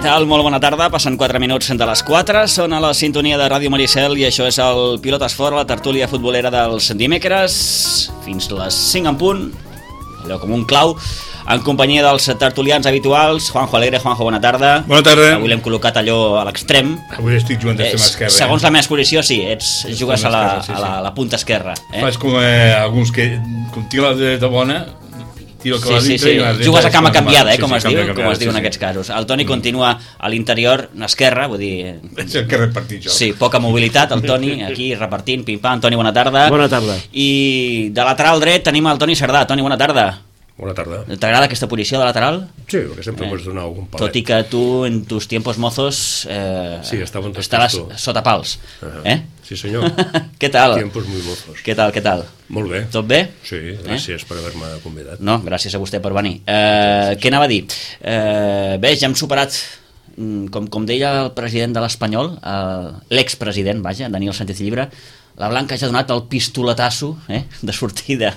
tal? Molt bona tarda, passen 4 minuts de les 4, són a la sintonia de Ràdio Maricel i això és el Pilotes Fora, la tertúlia futbolera dels dimecres, fins les 5 en punt, allò com un clau, en companyia dels tertulians habituals. Juanjo Alegre. Juanjo, bona tarda. Bona tarda. Avui l'hem col·locat allò a l'extrem. Avui estic jugant d'extrem esquerra. Segons la meva posició, sí, jugues a la punta esquerra. Fas com alguns que, com tinc la dreta bona, tiro que la dintre i la dreta... Jugues a cama canviada, com es diu en aquests casos. El Toni continua a l'interior, esquerra, vull dir... És el que he repartit jo. Sí, poca mobilitat, el Toni, aquí repartint, pim-pam. Toni, bona tarda. Bona tarda. I de lateral dret tenim el Toni Sardà. Toni, bona tarda. Bona tarda. T'agrada aquesta posició de lateral? Sí, perquè sempre pots donar algun palet. Tot i que tu, en tus tiempos mozos, sí, estaves sota pals. Sí, senyor. Què tal? Tiempos muy mozos. Què tal? Molt bé. Tot bé? Sí, gràcies per haver-me convidat. No, gràcies a vostè per venir. Què anava a dir? Bé, ja hem superat, com deia el president de l'Espanyol, l'expresident, vaja, Daniel Sánchez Llibre, la Blanca ja ha donat el pistoletasso de sortida.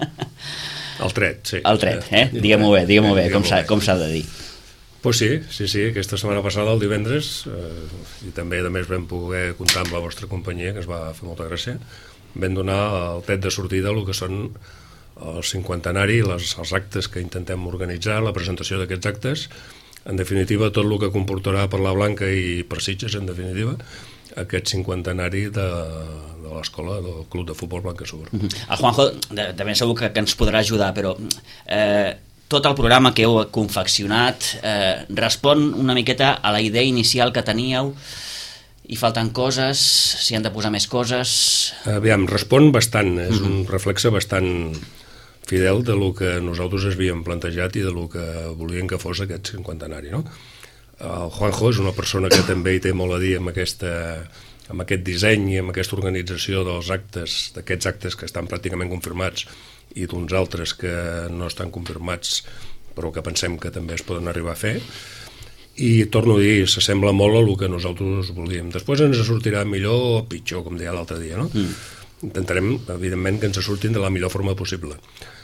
El tret, sí. El tret, digue-m'ho bé, com s'ha de dir. Pues sí, aquesta setmana passada, el divendres, i també a més vam poder comptar amb la vostra companyia, que ens va fer molta gràcia, vam donar el tret de sortida el que són el cinquantenari, els actes que intentem organitzar, la presentació d'aquests actes, en definitiva tot el que comportarà per la Blanca i per Sitges, en definitiva, aquest cinquantenari de l'escola del Club de Futbol Blanca Subur. El Juanjo, de ben segur que ens podrà ajudar, però tot el programa que heu confeccionat respon una miqueta a la idea inicial que teníeu, i falten coses, s'hi han de posar més coses... Aviam, respon bastant, és un reflexe bastant fidel de lo que nosaltres havíem plantejat i de lo que volíem que fos aquest cinquantenari, no? El Juanjo és una persona que també hi té molt a dir amb aquest disseny i amb aquesta organització dels actes, d'aquests actes que estan pràcticament confirmats i d'uns altres que no estan confirmats però que pensem que també es poden arribar a fer, i torno a dir, s'assembla molt a el que nosaltres volíem. Després ens sortirà millor o pitjor, com deia l'altre dia, no? Intentarem, evidentment, que ens surtin de la millor forma possible,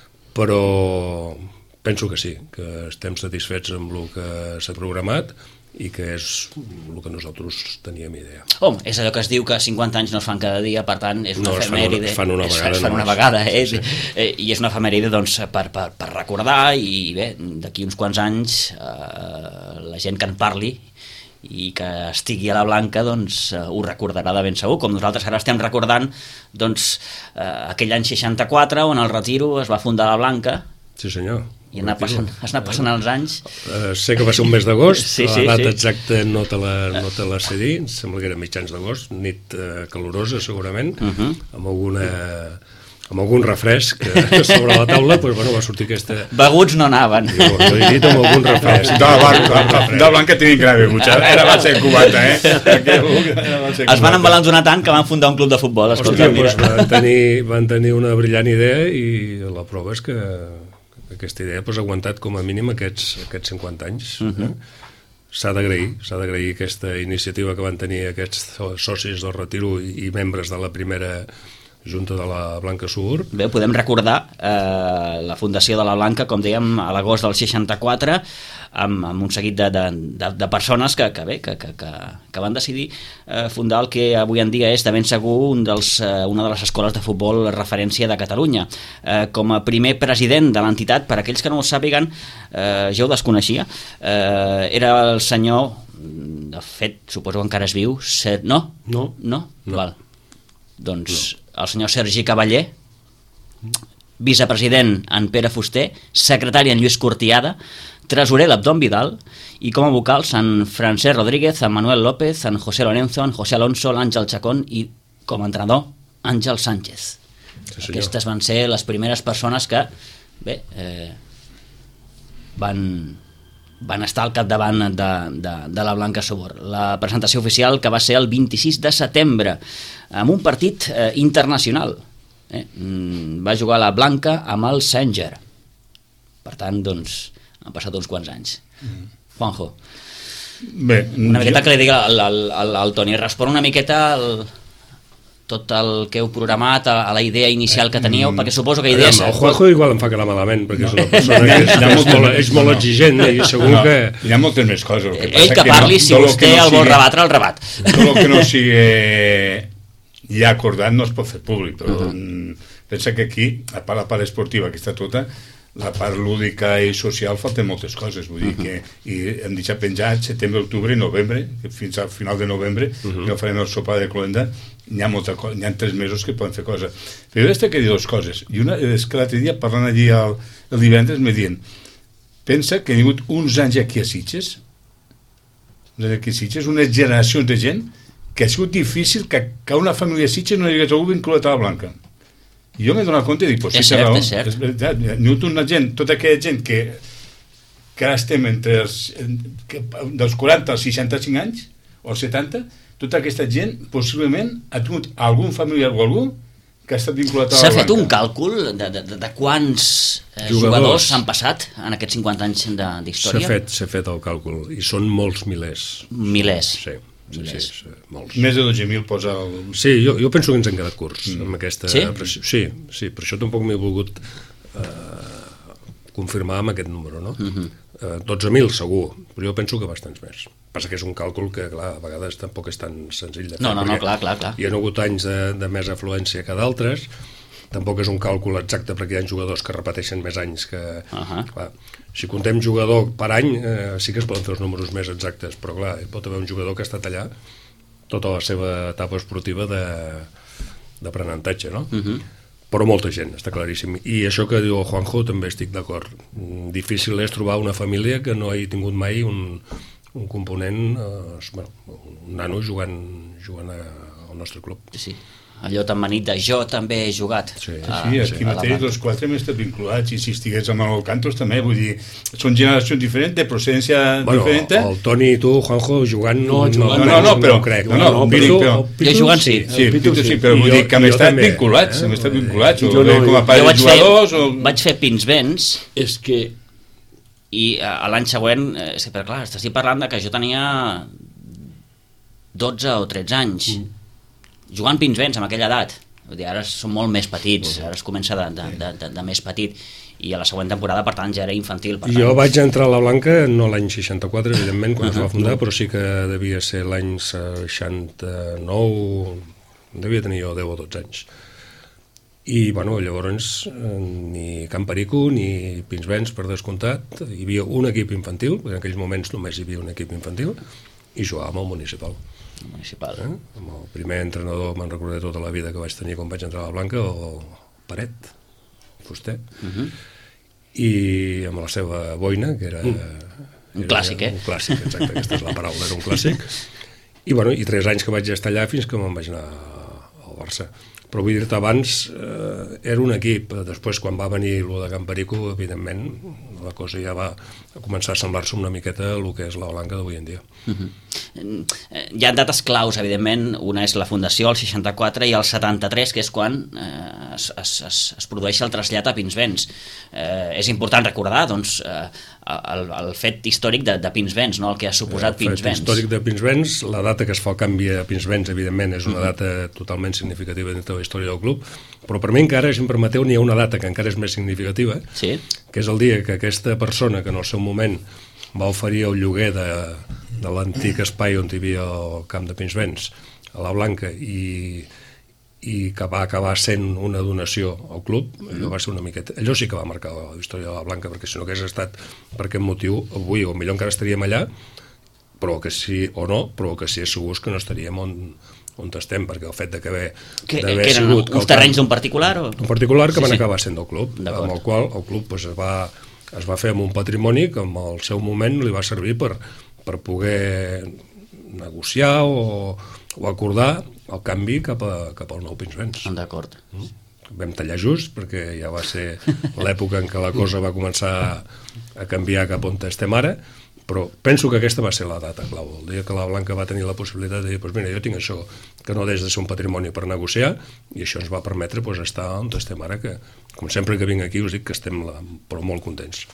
però penso que sí, que estem satisfets amb el que s'ha programat i que és el que nosaltres teníem idea. És allò que es diu que 50 anys no es fan cada dia, per tant és una efemèride. Es fan una vegada. I és una efemèride per recordar, i bé, d'aquí uns quants anys la gent que en parli i que estigui a la Blanca ho recordarà de ben segur, com nosaltres ara estem recordant aquell any 64 on el Retiro es va fundar la Blanca. Sí, senyor. I es anar passant els anys. Sé que va ser un mes d'agost, la data exacta no te la sé dir, em sembla que era mitjans d'agost, nit calorosa segurament, amb algun refresc sobre la taula, va sortir aquesta... Beguts no anaven. Jo he dit amb algun refresc. De Blanca tenim grave beguts, ara va ser cubata, Es van embalar d'una tant que van fundar un club de futbol. Hòstia, van tenir una brillant idea i la prova és que aquesta idea ha aguantat com a mínim aquests 50 anys. S'ha d'agrair aquesta iniciativa que van tenir aquests socis del Retiro i membres de la primera Junta de la Blanca Subur. Bé, podem recordar la fundació de la Blanca, com dèiem, a l'agost del 64, amb un seguit de persones que van decidir fundar el que avui en dia és de ben segur una de les escoles de futbol referència de Catalunya. Com a primer president de l'entitat, per aquells que no ho sàpiguen, ja ho desconeixia, era el senyor, de fet, suposo que encara es viu, no? Val. Doncs el senyor Sergi Cavaller, vicepresident en Pere Fuster, secretari en Lluís Cortiada, tresorer l'Abdon Vidal, i com a vocals en Francesc Rodríguez, en Manuel López, en José Lorenzo, en José Alonso, l'Àngel Chacón i com a entrenador Àngel Sánchez. Aquestes van ser les primeres persones que van estar al capdavant de la Blanca Subur. La presentació oficial que va ser el 26 de setembre amb un partit internacional. Va jugar la Blanca amb el Sanger. Per tant, han passat uns quants anys. Juanjo, bé, una miqueta que li digui al Toni, respon una miqueta tot el que heu programat, a la idea inicial que teníeu, perquè suposo que idees... El Juanjo igual em fa quedar malament, perquè és una persona que és molt exigent i segur que... Hi ha moltes més coses. Ell que parli, si vostè el vol rebatre, el rebat. Tot el que no sigui ja acordat no es pot fer públic, però pensa que aquí, a part la part esportiva que està tota, la part lúdica i social falten moltes coses, vull dir que hem deixat penjat setembre, octubre i novembre, fins al final de novembre, que farem el sopar de cloenda, hi ha 3 mesos que poden fer coses. Però jo que dir 2 coses, i una és que l'altre dia, parlant allí el divendres, me diuen, pensa que hi ha hagut uns anys aquí a Sitges, unes generacions de gent, que ha sigut difícil que una família a Sitges no hi hagués algú vinculat a la Blanca. I jo m'he donat compte i dic, pues sí, té raó. És veritat, hi ha una gent, tota aquella gent que ara estem entre dels 40 als 65 anys, o 70, tota aquesta gent possiblement ha tingut algun familiar o algú que ha estat vinculat a la Blanca. S'ha fet un càlcul de quants jugadors s'han passat en aquests 50 anys d'història? S'ha fet el càlcul, i són molts milers. Milers? Sí, molts. Més de 12.000 posa el... Sí, jo penso que ens hem quedat curts amb aquesta... Sí? Sí, per això tampoc m'he volgut confirmar amb aquest número, no? 12.000 segur, però jo penso que bastants més. Passa que és un càlcul que, clar, a vegades tampoc és tan senzill de fer. No, clar. Hi ha hagut anys de més afluència que d'altres, tampoc és un càlcul exacte perquè hi ha jugadors que repeteixen més anys que... Clar, si contem jugador per any, sí que es poden fer els números més exactes, però clar, hi pot haver un jugador que ha estat allà tota la seva etapa esportiva d'aprenentatge, no? Però molta gent, està claríssim. I això que diu el Juanjo també estic d'acord. Difícil és trobar una família que no hagi tingut mai un component, un nano jugant al nostre club. Sí. Allò tan manit de jo també he jugat. Sí, aquí mateix els 4 hem estat vinculats, i si estigués amb el Cantos també, vull dir, són generacions diferents, de procedència diferent. El Toni i tu, Juanjo, jugant no crec. Jo jugant sí. Sí, però vull dir que hem estat vinculats, com a pares jugadors. Vaig fer Pinsbens, i l'any següent, però clar, estic parlant que jo tenia 12 o 13 anys, jugant Pinsbens amb aquella edat. Vull dir, ara són molt més petits, ara es comença de més petit, i a la següent temporada, per tant, ja era infantil. Jo vaig entrar a la Blanca no l'any 64, evidentment, quan es va fundar, però sí que devia ser l'any 69, devia tenir jo 10 o 12 anys. I, llavors, ni Camp Perico ni Pinsbens, per descomptat, hi havia un equip infantil, perquè en aquells moments només hi havia un equip infantil, i jugàvem al municipal. Amb el primer entrenador, me'n recordaré tota la vida que vaig tenir quan vaig entrar a la Blanca, el Paret Fuster, i amb la seva boina, que era un clàssic, un clàssic, exacte, aquesta és la paraula, era un clàssic, i 3 anys que vaig estar allà fins que me'n vaig anar al Barça. Però vull dir-te, abans era un equip, després quan va venir el de Camp Perico, evidentment la cosa ja va començar a semblar-se una miqueta el que és la Blanca d'avui en dia. Hi ha dates claus, evidentment, una és la fundació, el 64, i el 73, que és quan es produeix el trasllat a Pinsbens. És important recordar, doncs, el fet històric de Pinsbens, no? El que ha suposat Pinsbens. El fet històric de Pinsbens, la data que es fa el canvi a Pinsbens, evidentment, és una data totalment significativa dintre de la història del club, però per mi encara, si em permeteu, n'hi ha una data que encara és més significativa, que és el dia que aquesta persona que en el seu moment va oferir el lloguer de l'antic espai on hi havia el camp de Pinsbens a la Blanca i que va acabar sent una donació al club, allò va ser una miqueta, allò sí que va marcar la història de la Blanca, perquè si no hagués estat per aquest motiu, avui o millor encara estaríem allà, però que sí o no, però que sí és segur que no estaríem on estem, perquè el fet d'haver sigut... Que eren uns terrenys d'un particular? Un particular que van acabar sent del club, amb el qual el club es va fer amb un patrimoni que en el seu moment li va servir per poder negociar o acordar el canvi cap al nou Pinsbens. D'acord. Vam tallar just, perquè ja va ser l'època en què la cosa va començar a canviar cap on estem ara, però penso que aquesta va ser la data clau, el dia que la Blanca va tenir la possibilitat de dir, doncs mira, jo tinc això, que no deixa de ser un patrimoni per negociar, i això ens va permetre estar on estem ara, que com sempre que vinc aquí us dic que estem però molt contents.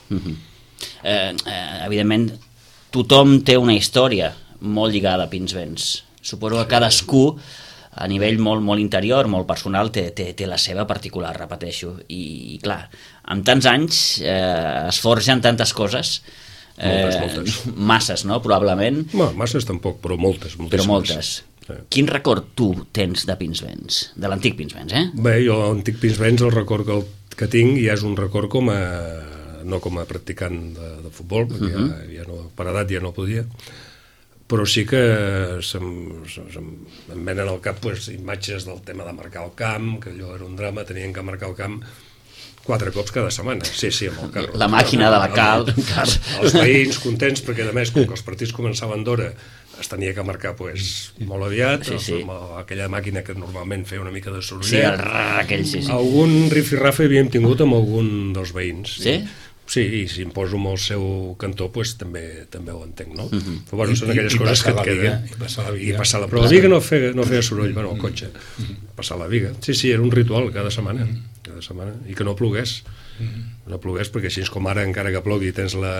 Evidentment, tothom té una història molt lligada a Pinsbens. Suposo que cadascú a nivell molt, molt interior, molt personal, té la seva particular, repeteixo. I clar, amb tants anys es forgen tantes coses, moltes. Masses, no?, probablement. No, masses tampoc, però moltes. Però moltes. Sí. Quin record tu tens de Pinsbens? De l'antic Pinsbens, Bé, jo l'antic Pinsbens, el record que tinc ja és un record no com a practicant de futbol, perquè ja no, per edat ja no podia, però sí que em venen al cap imatges del tema de marcar el camp, que allò era un drama, tenien que marcar el camp 4 cops cada setmana, sí, amb el carro. La màquina de la cal. Els veïns contents, perquè a més, com que els partits començaven d'hora, es tenia que marcar molt aviat, amb aquella màquina que normalment feia una mica de sorollet. Sí, el aquell, sí. Algun rifirrafe havíem tingut amb algun dels veïns. Sí? Sí, i si em poso amb el seu cantó, també ho entenc, no? Però bueno, són aquelles coses que et queden. I passar la viga. Però la viga no feia soroll, bueno, el cotxe. Passar la viga. Sí, era un ritual cada setmana. I que no plogués. No plogués, perquè així com ara, encara que plogui,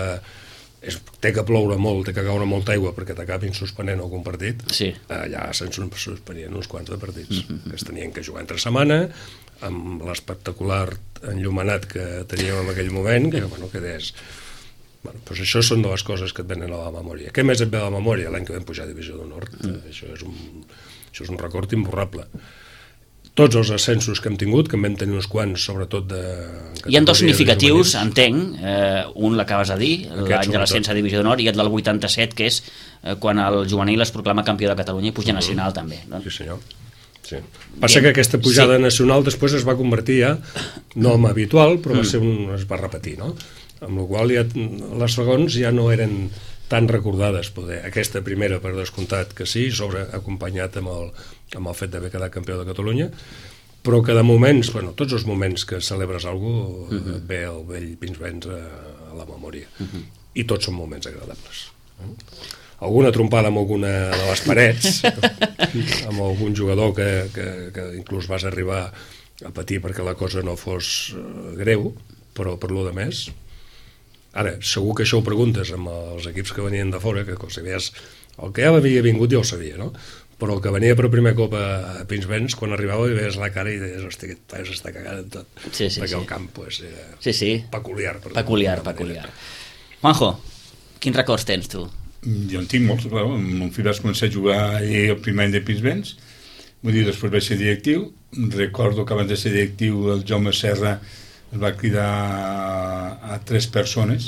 té que ploure molt, té que caure molta aigua perquè t'acabin suspenent algun partit. Allà se'n suspenien uns quants de partits que es tenien que jugar entre setmana, amb l'espectacular enllumenat que teníem en aquell moment, que deies... Doncs això són de les coses que et venen a la memòria. Què més et ve a la memòria? L'any que vam pujar a Divisió d'Honor. Això és un record imborrable. Tots els ascensos que hem tingut, que en vam tenir uns quants, sobretot de... Hi ha 2 significatius, entenc. Un l'acabes de dir, l'any de l'ascens a Divisió d'Honor, i el del 87, que és quan el juvenil es proclama campió de Catalunya i puja nacional, també. Sí, senyor. Sí. Passa que aquesta pujada nacional després es va convertir ja, no en habitual, però es va repetir, no? Amb la qual cosa les segons ja no eren tan recordades, aquesta primera per descomptat que sí, acompanyat amb el fet d'haver quedat campió de Catalunya, però que de moments, tots els moments que celebres alguna cosa, ve el vell Pinsbens a la memòria. I tots són moments agradables. Alguna trompada amb alguna de les parets, amb algun jugador que inclús vas arribar a patir perquè la cosa no fos greu, però per lo de més... Ara, segur que això ho preguntes amb els equips que venien de fora, que sabies, el que ja havia vingut ja ho sabia, no? Però el que venia per primer cop a Pinsbens, quan arribava i veies la cara i deies, hosti, aquest país està cagant en tot. Perquè el camp era peculiar. Peculiar. Juanjo, quins records tens tu? Jo en tinc molts, clar. En mon fill vaig començar a jugar el primer any de Pinsbens, vull dir, després vaig ser directiu. Recordo que abans de ser directiu el Jaume Serra es va cridar a 3 persones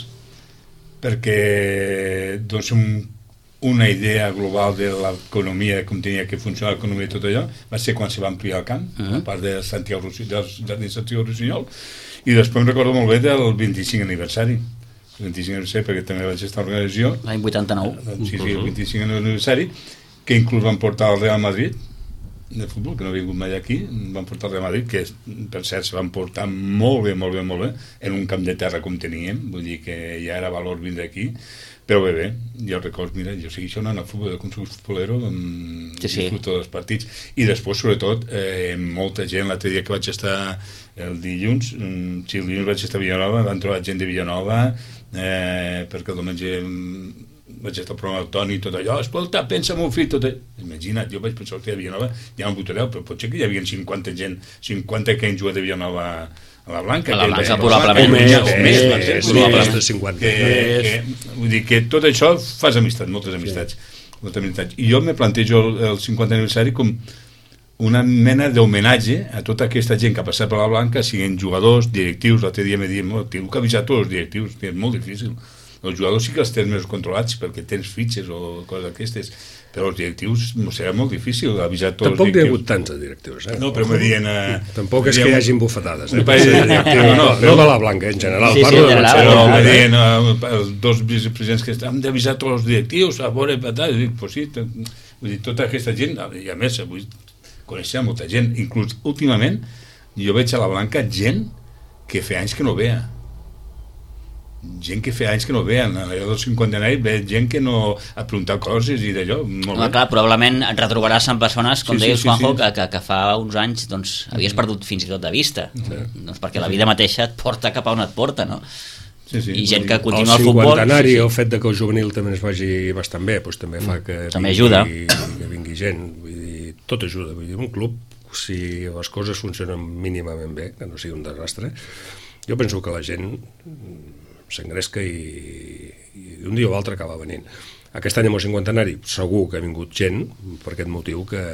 perquè donessin una idea global de l'economia, com tenia que funcionar l'economia i tot allò. Va ser quan se va ampliar el camp, a part de Santiago Rossinyol, i després em recordo molt bé del 25 aniversari. El 25 aniversari, perquè també vaig estar a l'organització. L'any 89. Sí, el 25 aniversari, que inclús van portar al Real Madrid, de futbol, que no ha vingut mai aquí, van portar al Real Madrid, que per cert se van portar molt bé, en un camp de terra com teníem, vull dir que ja era valor vindre aquí, però bé, jo recordo, mira, jo segueixo anant al futbol, com soc futbolero, disfruto dels partits, i després, sobretot, molta gent, l'altre dia que vaig estar el dilluns vaig estar a Villanova, van trobar gent de Villanova, perquè el diumenge vaig estar al programa del Toni i tot allò, escolta, pensa en un fill, tot allò. Imagina't, jo vaig pensar que a Villanova ja no votareu, però potser que hi havia 50 que han jugat a Villanova a la Blanca. A la Blanca, probablement més. Probablement de 50. Vull dir que tot això fas amistats, moltes amistats. I jo me plantejo el 50 aniversari com una mena d'homenatge a tota aquesta gent que ha passat per la Blanca, siguin jugadors, directius. L'altre dia m'he dit, tinc que avisar tots els directius, és molt difícil. Els jugadors sí que els tens més controlats perquè tens fitxes o coses d'aquestes, però els directius serà molt difícil avisar tots Tampoc els directius. Tampoc hi ha hagut tants de directius, No, però me diuen... Tampoc és que hi hagin bufetades, no de la Blanca, en general. Però me diuen els 2 vicepresidents que hem d'avisar tots els directius, a veure, i dic, pues sí, vull dir, tota aquesta gent, i a més, coneixer molta gent, inclús últimament, jo veig a la Blanca gent que fa anys que no veia. Gent que fa anys que no veien, allò del cinquantenari ve gent que no ha preguntat coses i d'allò, molt bé. Clar, probablement et retrobaràs amb persones, com deies, Juanjo, que fa uns anys havies perdut fins i tot de vista, perquè la vida mateixa et porta cap a on et porta, no? I gent que continua al futbol. El cinquantenari, el fet que el juvenil també es vagi bastant bé, també fa que vingui gent, vull dir, tot ajuda. Vull dir, un club, si les coses funcionen mínimament bé, que no sigui un desastre, jo penso que la gent s'engresca i un dia o altre acaba venint. Aquest any amb el cinquantenari segur que ha vingut gent per aquest motiu que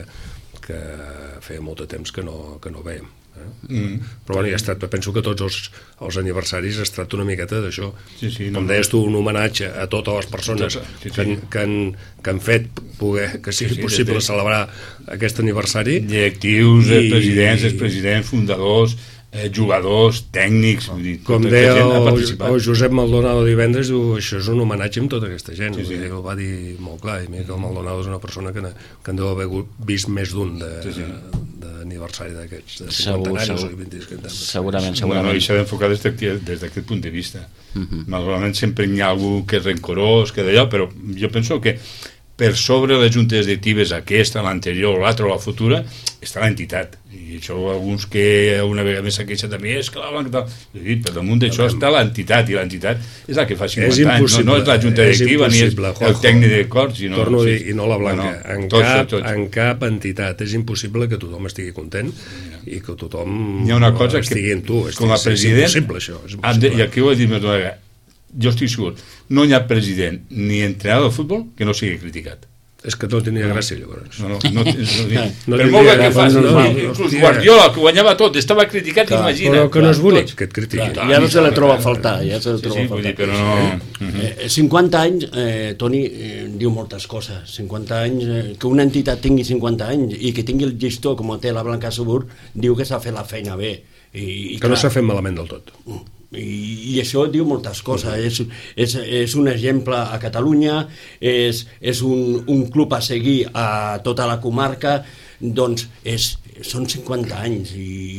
feia molt de temps que no veiem. Però bueno, ja es tracta, penso que tots els aniversaris es tracta una miqueta d'això. Com deies tu, un homenatge a totes les persones que han fet que sigui possible celebrar aquest aniversari. Directius, presidents, expresidents, fundadors, jugadors, tècnics, com deia el Josep Maldonado divendres, diu, això és un homenatge amb tota aquesta gent. Ho va dir molt clar, i mira que el Maldonado és una persona que en deu haver vist més d'un d'aniversari d'aquests, de 50 anys o 25 anys. Segurament. I s'ha d'enfocar des d'aquest punt de vista. Malauradament sempre hi ha algú que és rencorós, que d'allò, però jo penso que per sobre les juntes directives, aquesta, l'anterior, l'altra o la futura, està l'entitat. I això alguns que una vegada més s'ha queixat a mi, és que la Blanca... Per damunt d'això està l'entitat, i l'entitat és la que fa 50 anys, no és la junta directiva ni és el tècnic de cor, sinó... Torno a dir, i no la Blanca, en cap entitat és impossible que tothom estigui content i que tothom estigui amb tu. Com a president, és impossible això. I aquí ho he dit més d'una vegada, jo estic segur, no hi ha president ni entrenador de futbol que no sigui criticat. És que no tenia gràcia, llavors. Per molt que fas, inclús Guardiola, que guanyava tot, estava criticat, imagina. Però que no és bonic que et critiqui. Ja no se la troba a faltar, ja se la troba a faltar. Però no... 50 anys, Toni, diu moltes coses. 50 anys, que una entitat tingui 50 anys i que tingui el gestor, com té la Blanca Subur, diu que s'ha fet la feina bé. Que no s'ha fet malament del tot. I això diu moltes coses. És un exemple a Catalunya, és un club a seguir a tota la comarca. Doncs són 50 anys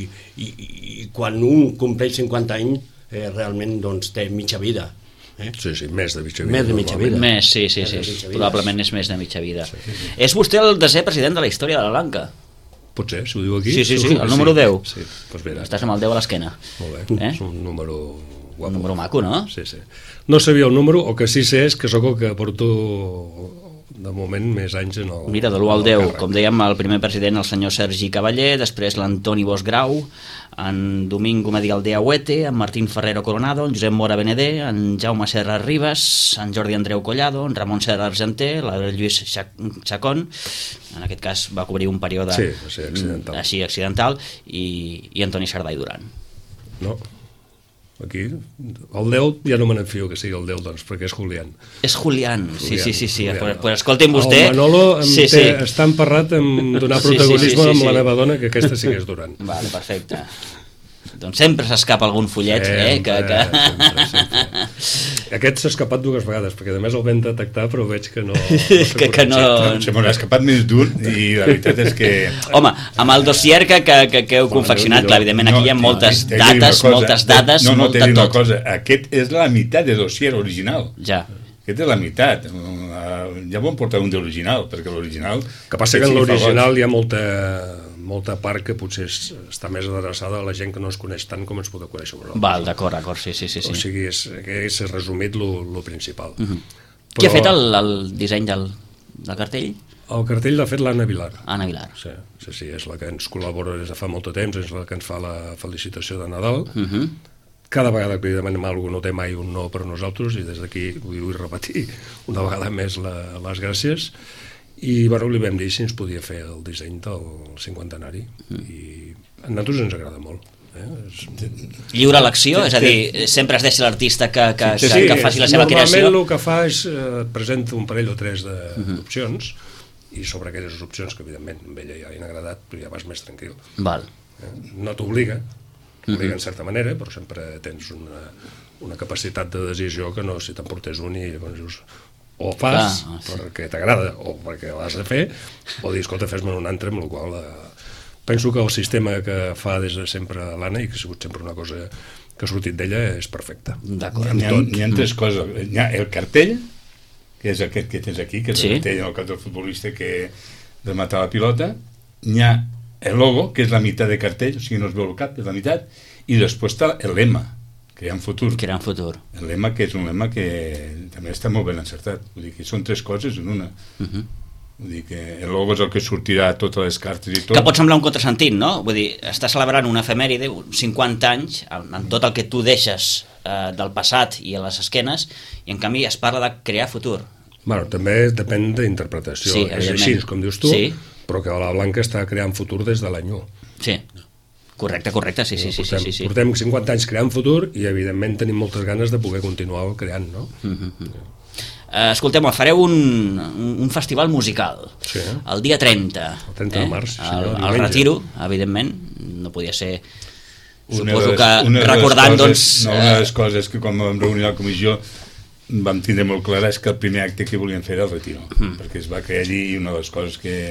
i quan un compleix 50 anys realment doncs, té mitja vida. Sí, més de mitja vida. Més de mitja vida. Més, sí. Probablement és més de mitja vida. És vostè el 10è president de la història de la Blanca? Potser, si ho diu aquí. Sí, el número 10. Sí, doncs mira. Estàs amb el 10 a l'esquena. Molt bé, és un número guapo. Un número maco, no? Sí. No sabia el número, o que sí sé és que sóc el que porto de moment més anys en el... Mira, de l'1 al 10, com dèiem, el primer president, el senyor Sergi Cavaller, després l'Antoni Bosch Grau, en Domingo Medialdea Huete, en Martín Ferrero Coronado, en Josep Mora Benedé, en Jaume Serra Ribas, en Jordi Andreu Collado, en Ramon Serra Argenter, la Lluís Chacón, en aquest cas va cobrir un període accidental, i Antoni Sardà i Duran. No, aquí el 10 ja no me n'enfio que sigui el 10, doncs, perquè és Julián. És Julián, sí. Pues escolti'm vostè... El Manolo està emparrat en donar protagonisme amb la meva dona, que aquesta sí que és Duran. Vale, perfecte. Doncs sempre s'escapa algun follet, sempre. Aquest s'ha escapat 2 vegades, perquè a més el vam detectar, però veig que no... que no... Se m'ha escapat més d'un, i la veritat és que... Home, amb el dossier que heu confeccionat, clar, evidentment aquí hi ha moltes dades, No, molta t'he dit una tot. cosa, aquest és la meitat de dossier original. Ja. Aquest és la meitat. Ja vam portar un d'original, perquè l'original... Que passa que en l'original hi ha molta part que potser està més adreçada a la gent que no es coneix tant com ens podeu conèixer vosaltres. Val, d'acord, sí. O sigui, és resumit lo principal. Qui ha fet el disseny del cartell? El cartell l'ha fet l'Anna Vilar. Anna Vilar. Sí, és la que ens col·labora des de fa molt de temps, és la que ens fa la felicitació de Nadal. Cada vegada que li demanem alguna cosa no té mai un no per nosaltres, i des d'aquí vull repetir una vegada més les gràcies. I bueno, li vam dir si ens podia fer el disseny del cinquantenari, i a nosaltres ens agrada molt. Lliure elecció, és a dir, sempre es deixa l'artista que faci la seva creació. Normalment el que fa és presenta un parell o 3 d'opcions, i sobre aquelles opcions que evidentment a ella ja han agradat, tu ja vas més tranquil. Val. No t'obliga en certa manera, però sempre tens una capacitat de decisió que no, si t'emportes un i llavors dius, o fas perquè t'agrada o perquè l'has de fer, o dir, escolta, fes-me un altre, amb la qual penso que el sistema que fa des de sempre l'Anna, i que ha sigut sempre una cosa que ha sortit d'ella, és perfecte. D'acord. N'hi ha 3 coses. Hi ha el cartell, que és aquest que tens aquí, que és el cartell en el cas del futbolista que remata la pilota. N'hi ha el logo, que és la meitat de cartell, o sigui, no es veu el cap, és la meitat, i després està el lema, creant futur. El lema, que és un lema que també està molt ben encertat. Vull dir que són 3 coses en una. Vull dir que el logo és el que sortirà a totes les cartes i tot. Que pot semblar un contrasentit, no? Vull dir, està celebrant una efemèride, 50 anys, amb tot el que tu deixes del passat i a les esquenes, i en canvi es parla de crear futur. Bueno, també depèn d'interpretació. Sí, és així, com dius tu, sí. Però que la Blanca està creant futur des de l'any 1. Sí, correcte, sí. Portem 50 anys creant futur i, evidentment, tenim moltes ganes de poder continuar creant, no? Escolteu, fareu un festival musical el dia 30 el 30 de març al Retiro, evidentment no podia ser, suposo que recordant doncs una de les coses que quan vam reunir a la comissió vam tindre molt clara és que el primer acte que volien fer era el Retiro, perquè es va crear allí i una de les coses que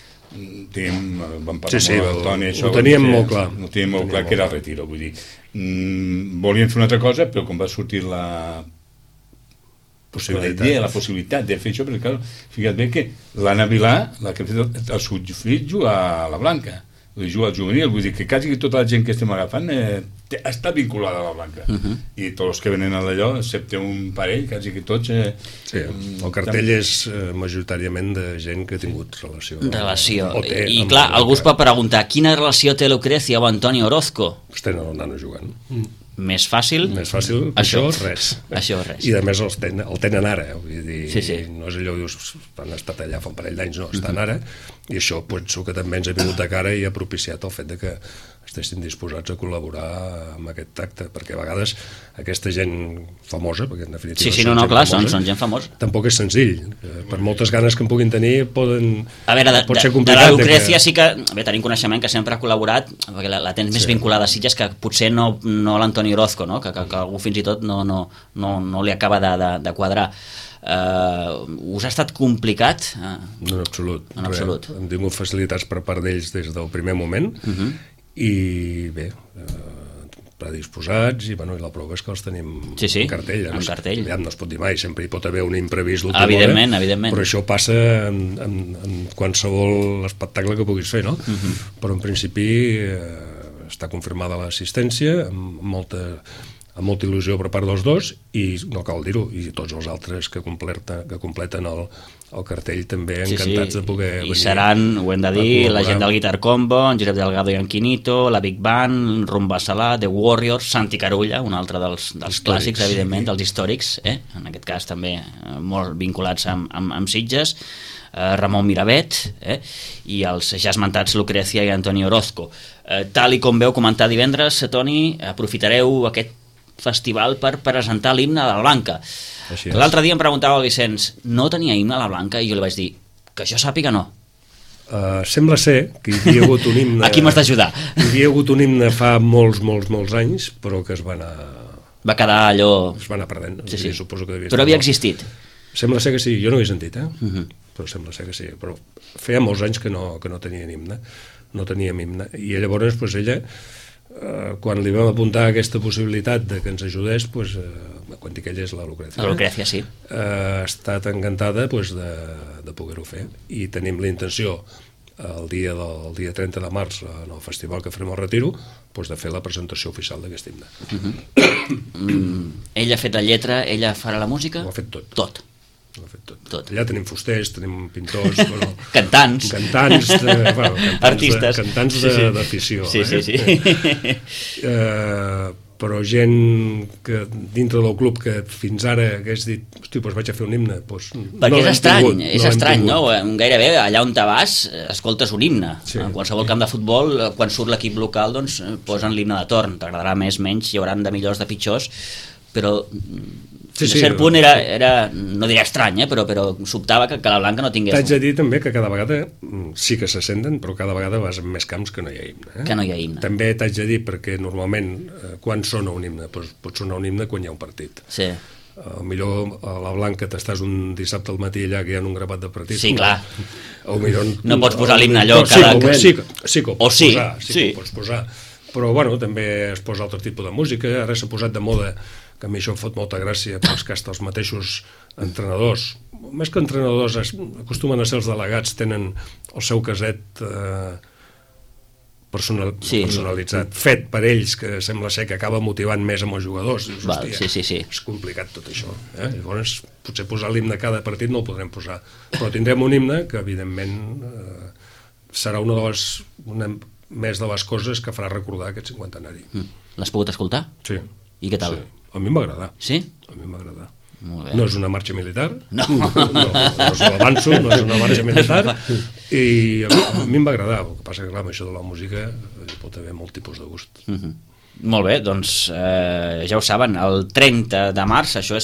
vam parlar molt amb el Toni, ho teníem molt clar, que era el Retiro, vull dir, volien fer una altra cosa, però quan va sortir la possibilitat de fer això, perquè clar, fixa't bé que l'Anna Vilà, la que ha fet el seu fill, juga a la Blanca, juga al juvenil, vull dir que quasi tota la gent que estem agafant està vinculada a la Blanca, i tots els que venen a d'allò, excepte un parell, quasi que tots... Sí, el cartell és majoritàriament de gent que ha tingut relació. I clar, algú es pot preguntar, quina relació té Lucrecia o Antonio Orozco? Pues tenen el nano jugant. Més fàcil, això res. I a més el tenen ara, vull dir, no és allò que dius, han estat allà fa un parell d'anys, no, estan ara, i això penso que també ens ha vingut de cara i ha propiciat el fet de que estessin disposats a col·laborar amb aquest acte, perquè a vegades aquesta gent famosa, perquè en definitiva són gent famosa, tampoc és senzill, per moltes ganes que en puguin tenir pot ser complicat. De la Lucrecia sí que tenim coneixement que sempre ha col·laborat, perquè la tens més vinculada a Sitges, que potser no l'Antoni Orozco, no? que algú fins i tot no li acaba de quadrar. Us ha estat complicat? No, en absolut. Hem tingut facilitats per part d'ells des del primer moment, i bé, predisposats, i la prova és que els tenim en cartell. Ja no es pot dir mai, sempre hi pot haver un imprevist l'última hora, però això passa en qualsevol espectacle que puguis fer, no? Però en principi està confirmada l'assistència amb molta il·lusió per part dels dos, i no cal dir-ho, i tots els altres que completen el cartell també encantats de poder venir. I seran, ho hem de dir, la gent del Guitar Combo, en Josep Delgado i en Quinito, la Big Band, Rumba Salà, The Warriors, Santi Carulla, un altre dels clàssics, evidentment, dels històrics, en aquest cas també molt vinculats amb Sitges, Ramon Miravet, i els ja esmentats Lucrecia i Antonio Orozco. Tal i com veu comentar divendres, Toni, aprofitareu aquest festival per presentar l'himne de la Blanca. L'altre dia em preguntava el Vicenç, no tenia himne a la Blanca? I jo li vaig dir, que jo sàpiga no. Sembla ser que hi havia hagut un himne... Aquí m'has d'ajudar. Hi havia hagut un himne fa molts anys, però que es va anar... Va quedar allò... Es va anar perdent. Sí. Suposo que però havia existit. Sembla ser que sí, jo no ho he sentit, però sembla ser que sí. Però feia molts anys que no tenien himne. No teníem himne. I llavors, ella... quan li vam apuntar aquesta possibilitat de que ens ajudés, quan dic ella és la Lucrecia. La Lucrecia, sí. Ha estat encantada de poder-ho fer, i tenim la intenció el dia 30 de març en el festival que farem al Retiro de fer la presentació oficial d'aquest himne. Ella ha fet la lletra, ella farà la música? Ho ha fet tot. Tot. Allà tenim fusters, tenim pintors, cantants, artistes, cantants d'afició. Però gent que dintre del club que fins ara hagués dit, hosti, vaig a fer un himne, perquè és estrany, no? Gairebé allà on te vas escoltes un himne. En qualsevol camp de futbol, quan surt l'equip local, doncs posen l'himne de torn. T'agradarà més, menys, hi hauran de millors, de pitjors, però a cert punt era, no diré estrany, però sobtava que la Blanca no tingués. T'haig de dir també que cada vegada sí que se senten, però cada vegada vas amb més camps que no hi ha himne. Que no hi ha himne. També t'haig de dir, perquè normalment quan sona un himne, pot sonar un himne quan hi ha un partit. Sí. Millor a la Blanca t'estàs un dissabte al matí allà que hi ha un grapat de partit. Sí, clar. No pots posar l'himne allò cada moment. Sí que ho pots posar. Però també es posa altre tipus de música. Ara s'ha posat de moda, que a mi això em fot molta gràcia, perquè que els mateixos entrenadors, més que entrenadors, acostumen a ser els delegats, tenen el seu caset personalitzat, fet per ells, que sembla ser que acaba motivant més amb els jugadors. Dius, sí. És complicat tot això. Llavors, potser posar l'himne a cada partit no el podrem posar, però tindrem un himne que, evidentment, serà una més de les coses que farà recordar aquest cinquantenari. L'has pogut escoltar? Sí. I què tal? Sí. A mi m'agrada. Sí? A mi m'agrada. No és una marxa militar, no és l'avanço, no és una marxa militar, i a mi em va agradar. El que passa que, clar, amb això de la música pot haver molt tipus de gust. Molt bé, doncs ja ho saben, el 30 de març, això és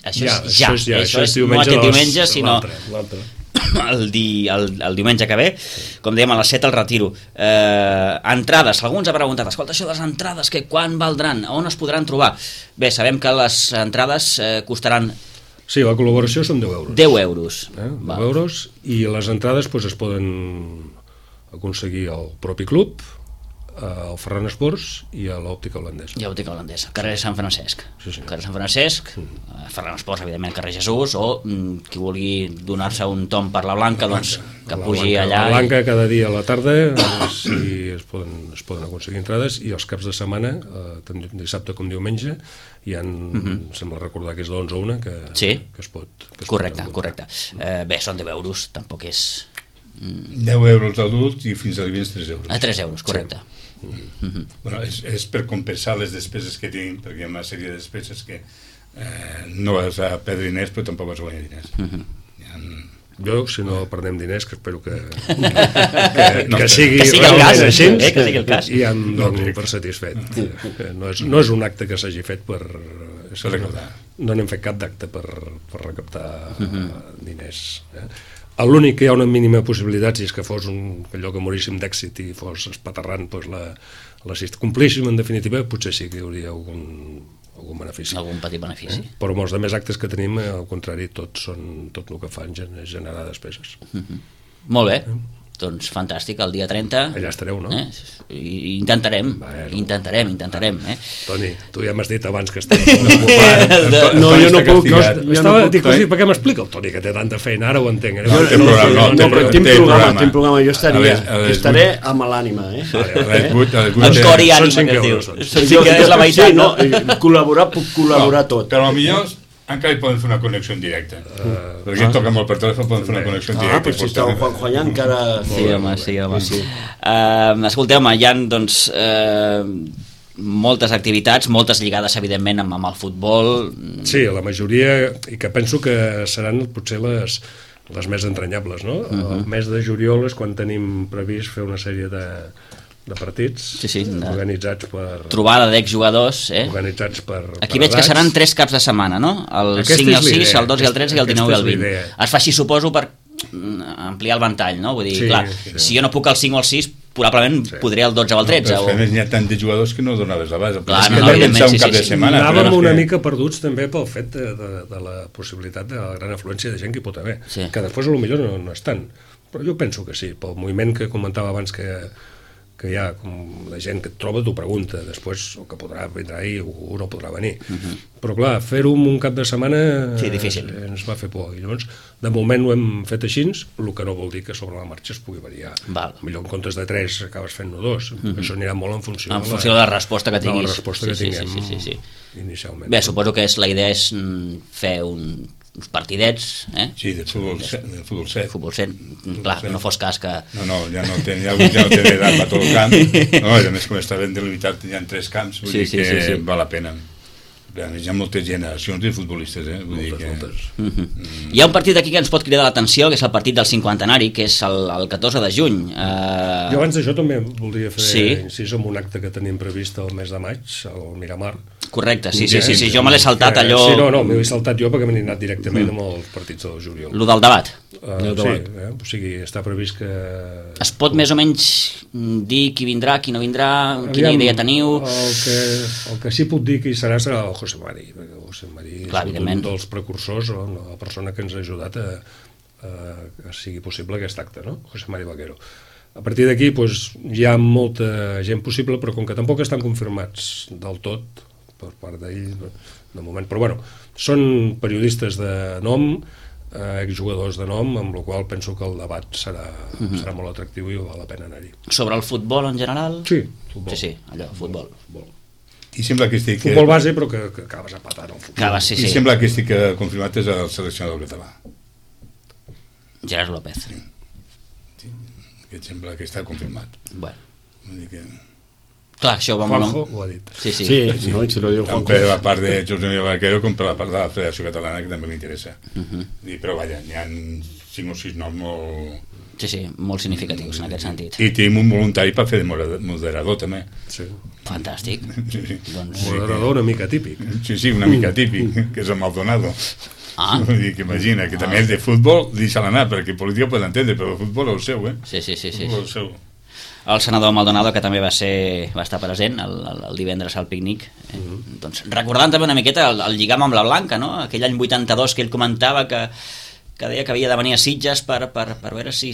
no aquest diumenge, sinó l'altre. El diumenge que ve, com dèiem, a les 7 al Retiro. Entrades, alguns ha preguntat, escolta, això de les entrades, que quan valdran, on es podran trobar? Bé, sabem que les entrades costaran... Sí, la col·laboració són 10 euros. 10 euros. 10 euros, i les entrades es poden aconseguir al propi club, al Ferran Esports i a l'Òptica Holandesa. I a l'Òptica Holandesa, carrer Sant Francesc. Sí. Carrer Sant Francesc, Ferran Esports, evidentment, carrer Jesús, o qui vulgui donar-se un tom per la Blanca, doncs que pugi allà. La Blanca cada dia a la tarda, si es poden aconseguir entrades, i els caps de setmana, tant dissabte com diumenge, hi ha, sembla recordar que és de 11 a 1, que es pot... Correcte. Bé, són 10 euros, tampoc és... 10 euros d'adult i fins a divins 3 euros. A 3 euros, correcte. Bueno, és per compensar les despeses que tinc, perquè hi ha una sèrie de despeses que no vas a perdre diners però tampoc vas a guanyar diners. Jo, si no perdem diners, que espero que sigui el cas, i em dono per satisfet. No és un acte que s'hagi fet per recaptar. No n'hem fet cap d'acte per recaptar diners. L'únic que hi ha una mínima possibilitat, si és que fos allò que moríssim d'èxit i fos espaterrant, complíssim en definitiva, potser sí que hi hauria algun benefici. Algun petit benefici. Però molts de més actes que tenim, al contrari, tot el que fan és generar despeses. Molt bé. Doncs fantàstic, el dia 30... Allà estareu, no? Intentarem. Toni, tu ja m'has dit abans que estaves ocupat. No, jo no puc. Per què m'explica el Toni, que té tanta feina? Ara ho entenc. Tinc programa. Jo estaré amb l'ànima. El cor i ànima, que es diu. És la meitat, no? Puc col·laborar tot. Però potser encara hi poden fer una connexió en directe, perquè em toca molt per telèfon, poden fer una connexió en directe. Però si està el Juan encara... Sí, home. Escolteu-me, hi ha doncs moltes activitats, moltes lligades evidentment amb el futbol. Sí, la majoria, i que penso que seran potser les més entranyables, no? El mes de juliol és quan tenim previst fer una sèrie de partits organitzats per... Trobada d'exjugadors, organitzats per... Aquí veig que seran 3 caps de setmana, no? El 5 i el 6, el 2 i el 13 i el 19 i el 20. Es fa així, suposo, per ampliar el ventall, no? Vull dir, clar, si jo no puc el 5 o el 6, probablement podré el 12 o el 13. Però n'hi ha tant de jugadors que no donaves la base. Anàvem una mica perduts també pel fet de la possibilitat de la gran afluència de gent que hi pot haver, que després potser no és tant, però jo penso que sí, pel moviment que comentava abans que hi ha, la gent que et troba t'ho pregunta, després el que vindrà ahir o no podrà venir, però clar, fer-ho en un cap de setmana ens va fer por, i llavors de moment ho hem fet així, el que no vol dir que sobre la marxa es pugui variar. Millor en comptes de 3 acabes fent-ne 2, això anirà molt en funció de la resposta que tinguis, de la resposta que tinguem inicialment. Bé, suposo que la idea és fer uns partidets, Sí, de futbol set. Futbol set, clar, que no fos cas que... No, ja no té edat per tot el camp. No, a més, com està ben delimitat, hi ha 3 camps, vull dir que val la pena. Hi ha moltes generacions de futbolistes, moltes. Hi ha un partit aquí que ens pot cridar l'atenció, que és el partit del cinquantenari, que és el 14 de juny. Jo abans d'això també voldria fer incís en un acte que tenim previst el mes de maig, al Miramar. Correcte, sí, jo me l'he saltat allò... Sí, no, m'he saltat jo perquè m'he anat directament amb els partits del juliol. Lo del debat. Sí, o sigui, està previst que... Es pot més o menys dir qui vindrà, qui no vindrà, quina idea teniu? El que sí puc dir que hi serà el José Mari, perquè el José Mari és un dels precursors, la persona que ens ha ajudat a que sigui possible aquest acte, no? José Mari Vaquero. A partir d'aquí hi ha molta gent possible, però com que tampoc estan confirmats del tot per part d'ell de moment, però bueno, són periodistes de nom, exjugadors de nom, amb la qual penso que el debat serà molt atractiu i val la pena anar-hi. Sobre el futbol en general? Sí, futbol. Sí, allò, futbol. I sembla que estic... Futbol base, però que acabes empatant el futbol. Acabes, sí. I sembla que estic confirmat és el seleccionador català. Gerard López. Sí, que sembla que està confirmat. Bueno. Vull dir que... Clar, això va Juanjo molt... ho ha dit. Sí. no, i se lo diu tant Juanjo. per la part de José Miguel Vaquero com per la part de la Federació Catalana, que també m'interessa. Però vaja, n'hi ha 5 o 6 noms molt... Sí, molt significatius en aquest sentit. I tenim un voluntari per fer de moderador també. Sí. Fantàstic. Doncs... Moderador una mica típic. Sí, una mica típic, que és el Maldonado. Ah. Vull dir que imagina, que també és de futbol, deixa-la anar, perquè política pot entendre, però el futbol és el seu, Sí. El seu. El senador Maldonado, que també va estar present el divendres al pícnic. Doncs recordant també una miqueta el lligam amb la Blanca, no? Aquell any 82 que ell comentava que deia que havia de venir a Sitges per veure si